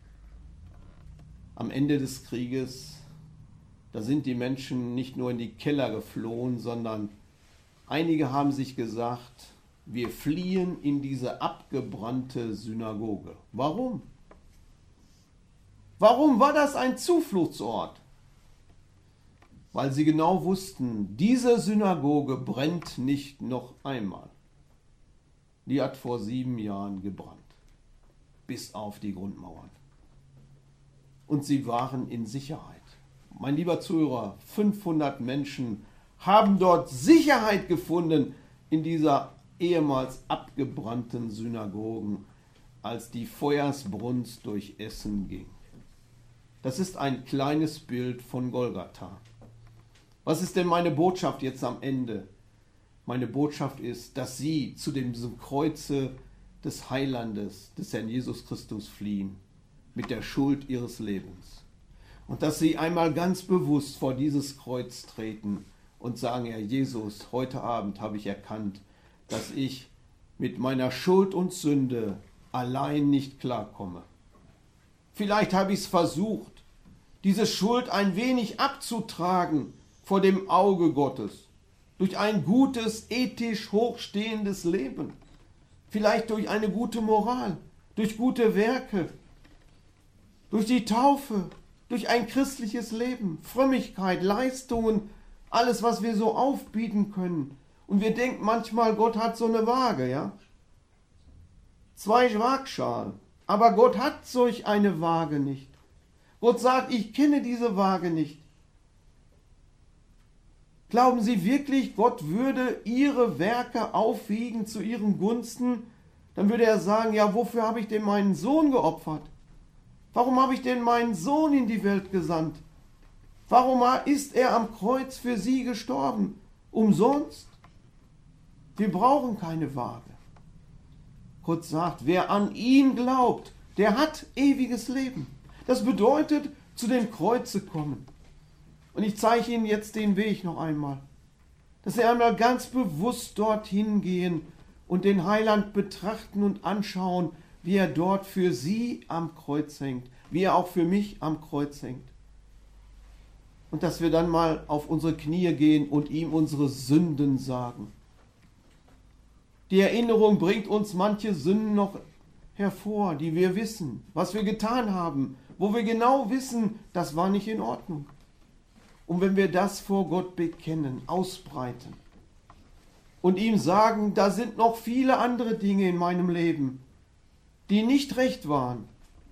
am Ende des Krieges, da sind die Menschen nicht nur in die Keller geflohen, sondern einige haben sich gesagt, wir fliehen in diese abgebrannte Synagoge. Warum? Warum war das ein Zufluchtsort? Weil sie genau wussten, diese Synagoge brennt nicht noch einmal. Die hat vor 7 Jahren gebrannt, bis auf die Grundmauern. Und sie waren in Sicherheit. Mein lieber Zuhörer, 500 Menschen haben dort Sicherheit gefunden in dieser ehemals abgebrannten Synagogen, als die Feuersbrunst durch Essen ging. Das ist ein kleines Bild von Golgatha. Was ist denn meine Botschaft jetzt am Ende? Meine Botschaft ist, dass Sie zu diesem Kreuze des Heilandes, des Herrn Jesus Christus fliehen, mit der Schuld Ihres Lebens. Und dass Sie einmal ganz bewusst vor dieses Kreuz treten und sagen: Herr Jesus, heute Abend habe ich erkannt, dass ich mit meiner Schuld und Sünde allein nicht klarkomme. Vielleicht habe ich es versucht, diese Schuld ein wenig abzutragen vor dem Auge Gottes, durch ein gutes, ethisch hochstehendes Leben, vielleicht durch eine gute Moral, durch gute Werke, durch die Taufe, durch ein christliches Leben, Frömmigkeit, Leistungen, alles, was wir so aufbieten können. Und wir denken manchmal, Gott hat so eine Waage, ja? 2 Waagschalen. Aber Gott hat solch eine Waage nicht. Gott sagt: Ich kenne diese Waage nicht. Glauben Sie wirklich, Gott würde Ihre Werke aufwiegen zu Ihren Gunsten? Dann würde er sagen: Ja, wofür habe ich denn meinen Sohn geopfert? Warum habe ich denn meinen Sohn in die Welt gesandt? Warum ist er am Kreuz für Sie gestorben? Umsonst? Wir brauchen keine Waage. Gott sagt, wer an ihn glaubt, der hat ewiges Leben. Das bedeutet, zu dem Kreuze kommen. Und ich zeige Ihnen jetzt den Weg noch einmal. Dass Sie einmal ganz bewusst dorthin gehen und den Heiland betrachten und anschauen, wie er dort für Sie am Kreuz hängt, wie er auch für mich am Kreuz hängt. Und dass wir dann mal auf unsere Knie gehen und ihm unsere Sünden sagen. Die Erinnerung bringt uns manche Sünden noch hervor, die wir wissen, was wir getan haben, wo wir genau wissen, das war nicht in Ordnung. Und wenn wir das vor Gott bekennen, ausbreiten und ihm sagen, da sind noch viele andere Dinge in meinem Leben, die nicht recht waren.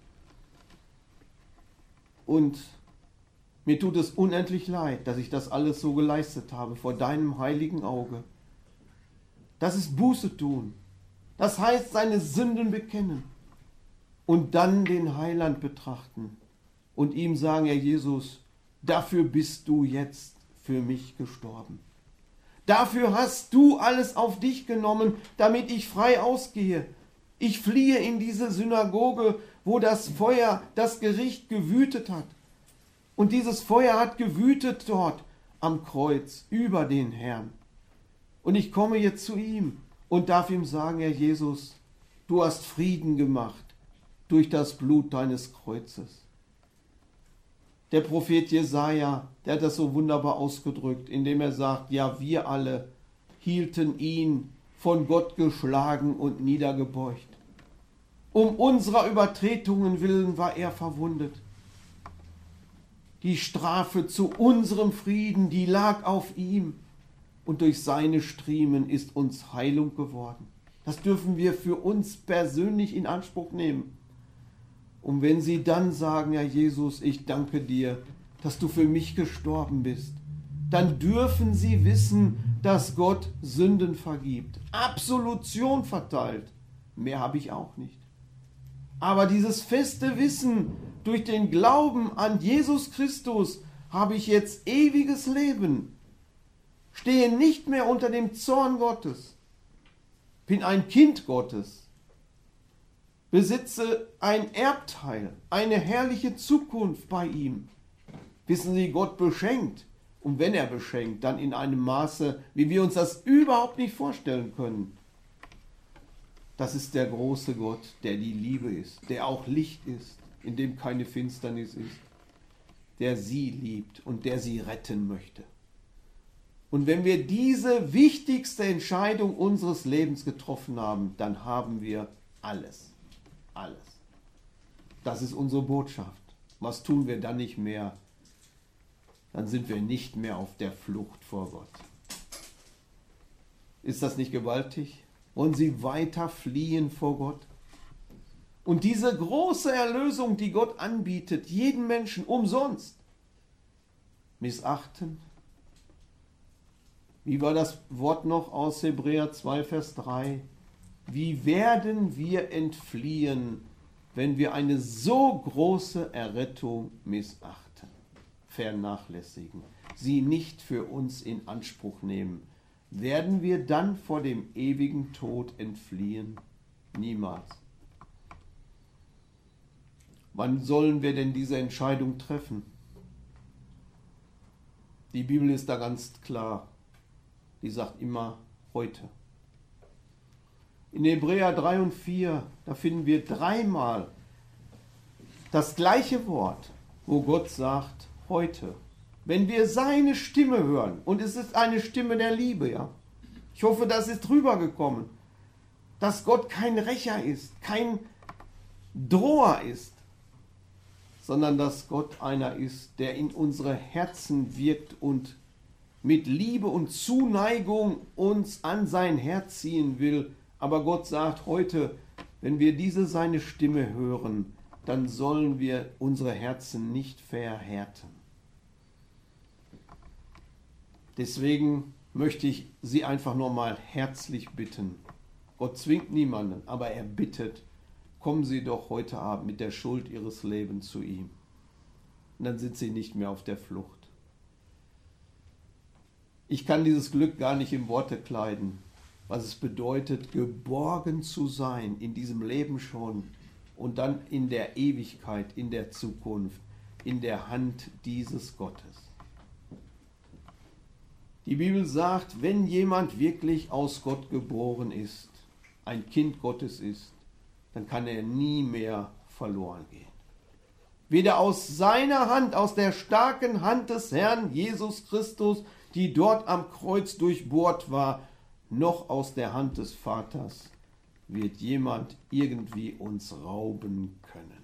Und mir tut es unendlich leid, dass ich das alles so geleistet habe vor deinem heiligen Auge. Das ist Buße tun. Das heißt, seine Sünden bekennen und dann den Heiland betrachten und ihm sagen, Herr Jesus, dafür bist du jetzt für mich gestorben. Dafür hast du alles auf dich genommen, damit ich frei ausgehe. Ich fliehe in diese Synagoge, wo das Feuer, das Gericht gewütet hat. Und dieses Feuer hat gewütet dort am Kreuz über den Herrn. Und ich komme jetzt zu ihm und darf ihm sagen, Herr Jesus, du hast Frieden gemacht durch das Blut deines Kreuzes. Der Prophet Jesaja, der hat das so wunderbar ausgedrückt, indem er sagt, ja, wir alle hielten ihn von Gott geschlagen und niedergebeugt. Um unserer Übertretungen willen war er verwundet. Die Strafe zu unserem Frieden, die lag auf ihm. Und durch seine Striemen ist uns Heilung geworden. Das dürfen wir für uns persönlich in Anspruch nehmen. Und wenn sie dann sagen, Herr Jesus, ich danke dir, dass du für mich gestorben bist, dann dürfen sie wissen, dass Gott Sünden vergibt, Absolution verteilt. Mehr habe ich auch nicht. Aber dieses feste Wissen, durch den Glauben an Jesus Christus habe ich jetzt ewiges Leben, stehe nicht mehr unter dem Zorn Gottes, bin ein Kind Gottes, besitze ein Erbteil, eine herrliche Zukunft bei ihm. Wissen Sie, Gott beschenkt. Und wenn er beschenkt, dann in einem Maße, wie wir uns das überhaupt nicht vorstellen können. Das ist der große Gott, der die Liebe ist, der auch Licht ist, in dem keine Finsternis ist, der sie liebt und der sie retten möchte. Und wenn wir diese wichtigste Entscheidung unseres Lebens getroffen haben, dann haben wir alles. Alles. Das ist unsere Botschaft. Was tun wir dann nicht mehr? Dann sind wir nicht mehr auf der Flucht vor Gott. Ist das nicht gewaltig? Wollen Sie weiter fliehen vor Gott? Und diese große Erlösung, die Gott anbietet, jeden Menschen umsonst, missachten? Wie war das Wort noch aus Hebräer 2, Vers 3? Wie werden wir entfliehen, wenn wir eine so große Errettung missachten, vernachlässigen, sie nicht für uns in Anspruch nehmen? Werden wir dann vor dem ewigen Tod entfliehen? Niemals. Wann sollen wir denn diese Entscheidung treffen? Die Bibel ist da ganz klar. Die sagt immer heute. In Hebräer 3 und 4, da finden wir dreimal das gleiche Wort, wo Gott sagt, heute. Wenn wir seine Stimme hören, und es ist eine Stimme der Liebe, ja. Ich hoffe, das ist rübergekommen, dass Gott kein Rächer ist, kein Droher ist, sondern dass Gott einer ist, der in unsere Herzen wirkt und mit Liebe und Zuneigung uns an sein Herz ziehen will. Aber Gott sagt heute, wenn wir seine Stimme hören, dann sollen wir unsere Herzen nicht verhärten. Deswegen möchte ich Sie einfach nochmal herzlich bitten. Gott zwingt niemanden, aber er bittet, kommen Sie doch heute Abend mit der Schuld Ihres Lebens zu ihm. Und dann sind Sie nicht mehr auf der Flucht. Ich kann dieses Glück gar nicht in Worte kleiden, was es bedeutet, geborgen zu sein, in diesem Leben schon und dann in der Ewigkeit, in der Zukunft, in der Hand dieses Gottes. Die Bibel sagt, wenn jemand wirklich aus Gott geboren ist, ein Kind Gottes ist, dann kann er nie mehr verloren gehen. Weder aus seiner Hand, aus der starken Hand des Herrn Jesus Christus, die dort am Kreuz durchbohrt war, noch aus der Hand des Vaters wird jemand irgendwie uns rauben können.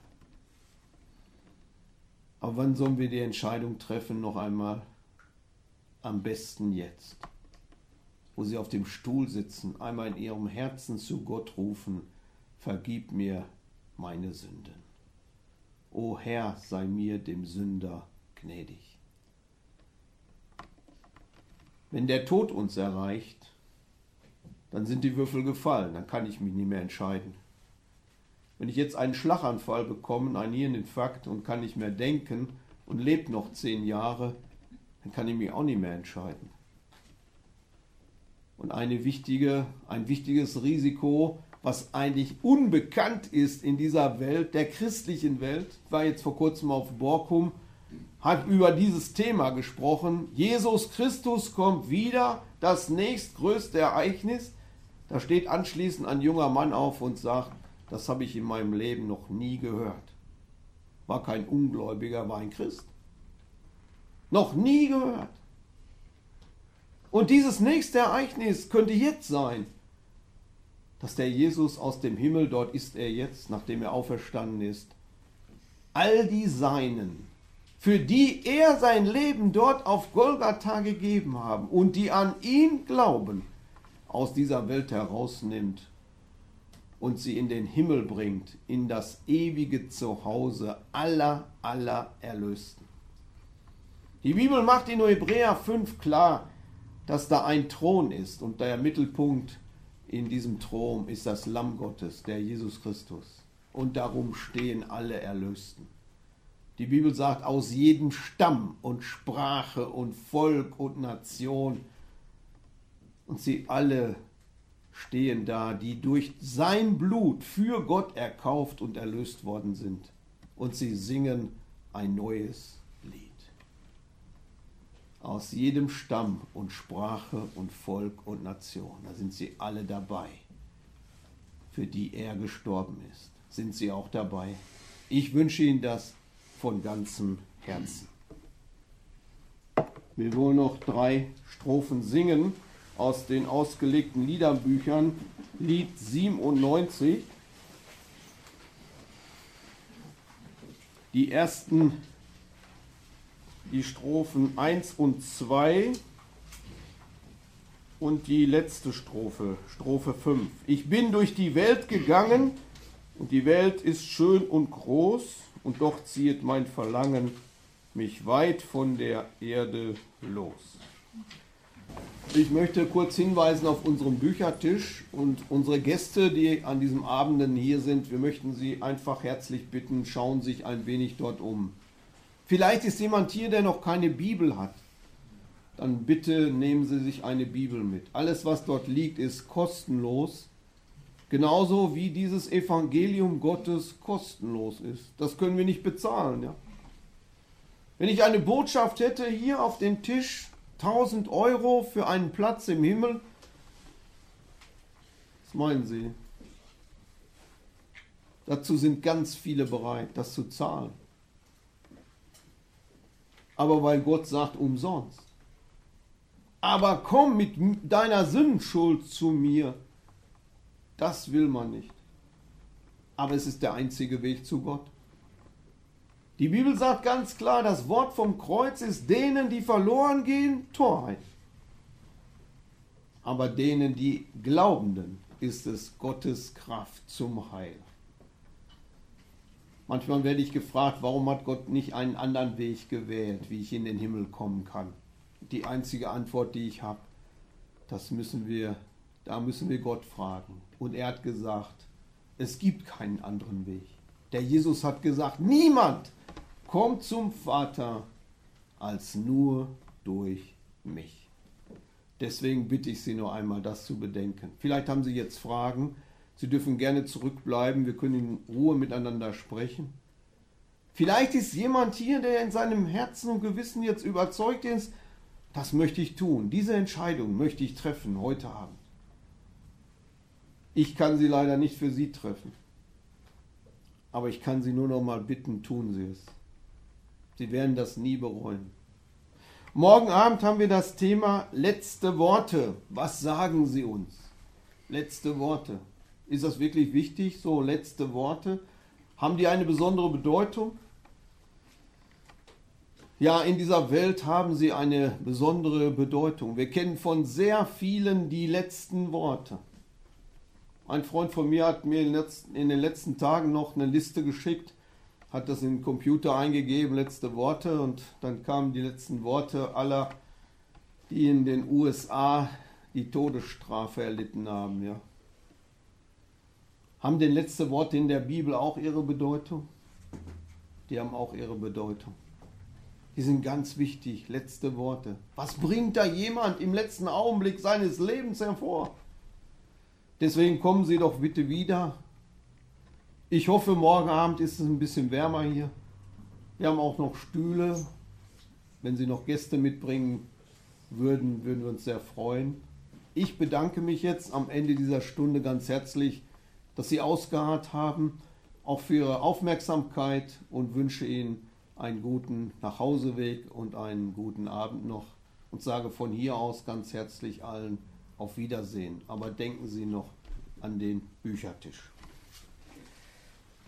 Aber wann sollen wir die Entscheidung treffen, noch einmal? Am besten jetzt, wo Sie auf dem Stuhl sitzen, einmal in Ihrem Herzen zu Gott rufen, vergib mir meine Sünden. O Herr, sei mir dem Sünder gnädig. Wenn der Tod uns erreicht, dann sind die Würfel gefallen, dann kann ich mich nicht mehr entscheiden. Wenn ich jetzt einen Schlaganfall bekomme, einen Hirninfarkt und kann nicht mehr denken und lebe noch 10 Jahre, dann kann ich mich auch nicht mehr entscheiden. Und ein wichtiges Risiko, was eigentlich unbekannt ist in dieser Welt, der christlichen Welt, ich war jetzt vor kurzem auf Borkum, habe über dieses Thema gesprochen. Jesus Christus kommt wieder, das nächstgrößte Ereignis. Da steht anschließend ein junger Mann auf und sagt, das habe ich in meinem Leben noch nie gehört. War kein Ungläubiger, war ein Christ. Noch nie gehört. Und dieses nächste Ereignis könnte jetzt sein, dass der Jesus aus dem Himmel, dort ist er jetzt, nachdem er auferstanden ist, all die Seinen, für die er sein Leben dort auf Golgatha gegeben haben und die an ihn glauben, aus dieser Welt herausnimmt und sie in den Himmel bringt, in das ewige Zuhause aller Erlösten. Die Bibel macht in Hebräer 5 klar, dass da ein Thron ist und der Mittelpunkt in diesem Thron ist das Lamm Gottes, der Jesus Christus. Und darum stehen alle Erlösten. Die Bibel sagt, aus jedem Stamm und Sprache und Volk und Nation. Und sie alle stehen da, die durch sein Blut für Gott erkauft und erlöst worden sind. Und sie singen ein neues Lied. Aus jedem Stamm und Sprache und Volk und Nation, da sind sie alle dabei. Für die er gestorben ist, sind sie auch dabei. Ich wünsche Ihnen das von ganzem Herzen. Wir wollen noch 3 Strophen singen aus den ausgelegten Liederbüchern. Lied 97. Die Strophen 1 und 2 und die letzte Strophe, Strophe 5. Ich bin durch die Welt gegangen und die Welt ist schön und groß und doch ziehet mein Verlangen mich weit von der Erde los. Ich möchte kurz hinweisen auf unseren Büchertisch und unsere Gäste, die an diesem Abenden hier sind. Wir möchten Sie einfach herzlich bitten, schauen Sie sich ein wenig dort um. Vielleicht ist jemand hier, der noch keine Bibel hat. Dann bitte nehmen Sie sich eine Bibel mit. Alles, was dort liegt, ist kostenlos. Genauso wie dieses Evangelium Gottes kostenlos ist. Das können wir nicht bezahlen. Ja? Wenn ich eine Botschaft hätte, hier auf dem Tisch 1000 Euro für einen Platz im Himmel, was meinen Sie? Dazu sind ganz viele bereit, das zu zahlen. Aber weil Gott sagt, umsonst. Aber komm mit deiner Sündenschuld zu mir. Das will man nicht. Aber es ist der einzige Weg zu Gott. Die Bibel sagt ganz klar, das Wort vom Kreuz ist denen, die verloren gehen, Torheit. Aber denen, die Glaubenden, ist es Gottes Kraft zum Heil. Manchmal werde ich gefragt, warum hat Gott nicht einen anderen Weg gewählt, wie ich in den Himmel kommen kann. Die einzige Antwort, die ich habe, da müssen wir Gott fragen. Und er hat gesagt, es gibt keinen anderen Weg. Der Jesus hat gesagt, niemand kommt zum Vater als nur durch mich. Deswegen bitte ich Sie nur einmal, das zu bedenken. Vielleicht haben Sie jetzt Fragen. Sie dürfen gerne zurückbleiben. Wir können in Ruhe miteinander sprechen. Vielleicht ist jemand hier, der in seinem Herzen und Gewissen jetzt überzeugt ist, das möchte ich tun. Diese Entscheidung möchte ich treffen heute Abend. Ich kann sie leider nicht für Sie treffen. Aber ich kann Sie nur noch mal bitten, tun Sie es. Sie werden das nie bereuen. Morgen Abend haben wir das Thema letzte Worte. Was sagen Sie uns? Letzte Worte. Ist das wirklich wichtig, so letzte Worte? Haben die eine besondere Bedeutung? Ja, in dieser Welt haben sie eine besondere Bedeutung. Wir kennen von sehr vielen die letzten Worte. Ein Freund von mir hat mir in den letzten Tagen noch eine Liste geschickt, hat das in den Computer eingegeben, letzte Worte, und dann kamen die letzten Worte aller, die in den USA die Todesstrafe erlitten haben, ja. Haben denn letzte Worte in der Bibel auch ihre Bedeutung? Die haben auch ihre Bedeutung. Die sind ganz wichtig, letzte Worte. Was bringt da jemand im letzten Augenblick seines Lebens hervor? Deswegen kommen Sie doch bitte wieder. Ich hoffe, morgen Abend ist es ein bisschen wärmer hier. Wir haben auch noch Stühle. Wenn Sie noch Gäste mitbringen würden wir uns sehr freuen. Ich bedanke mich jetzt am Ende dieser Stunde ganz herzlich, dass Sie ausgeharrt haben, auch für Ihre Aufmerksamkeit und wünsche Ihnen einen guten Nachhauseweg und einen guten Abend noch und sage von hier aus ganz herzlich allen auf Wiedersehen. Aber denken Sie noch an den Büchertisch.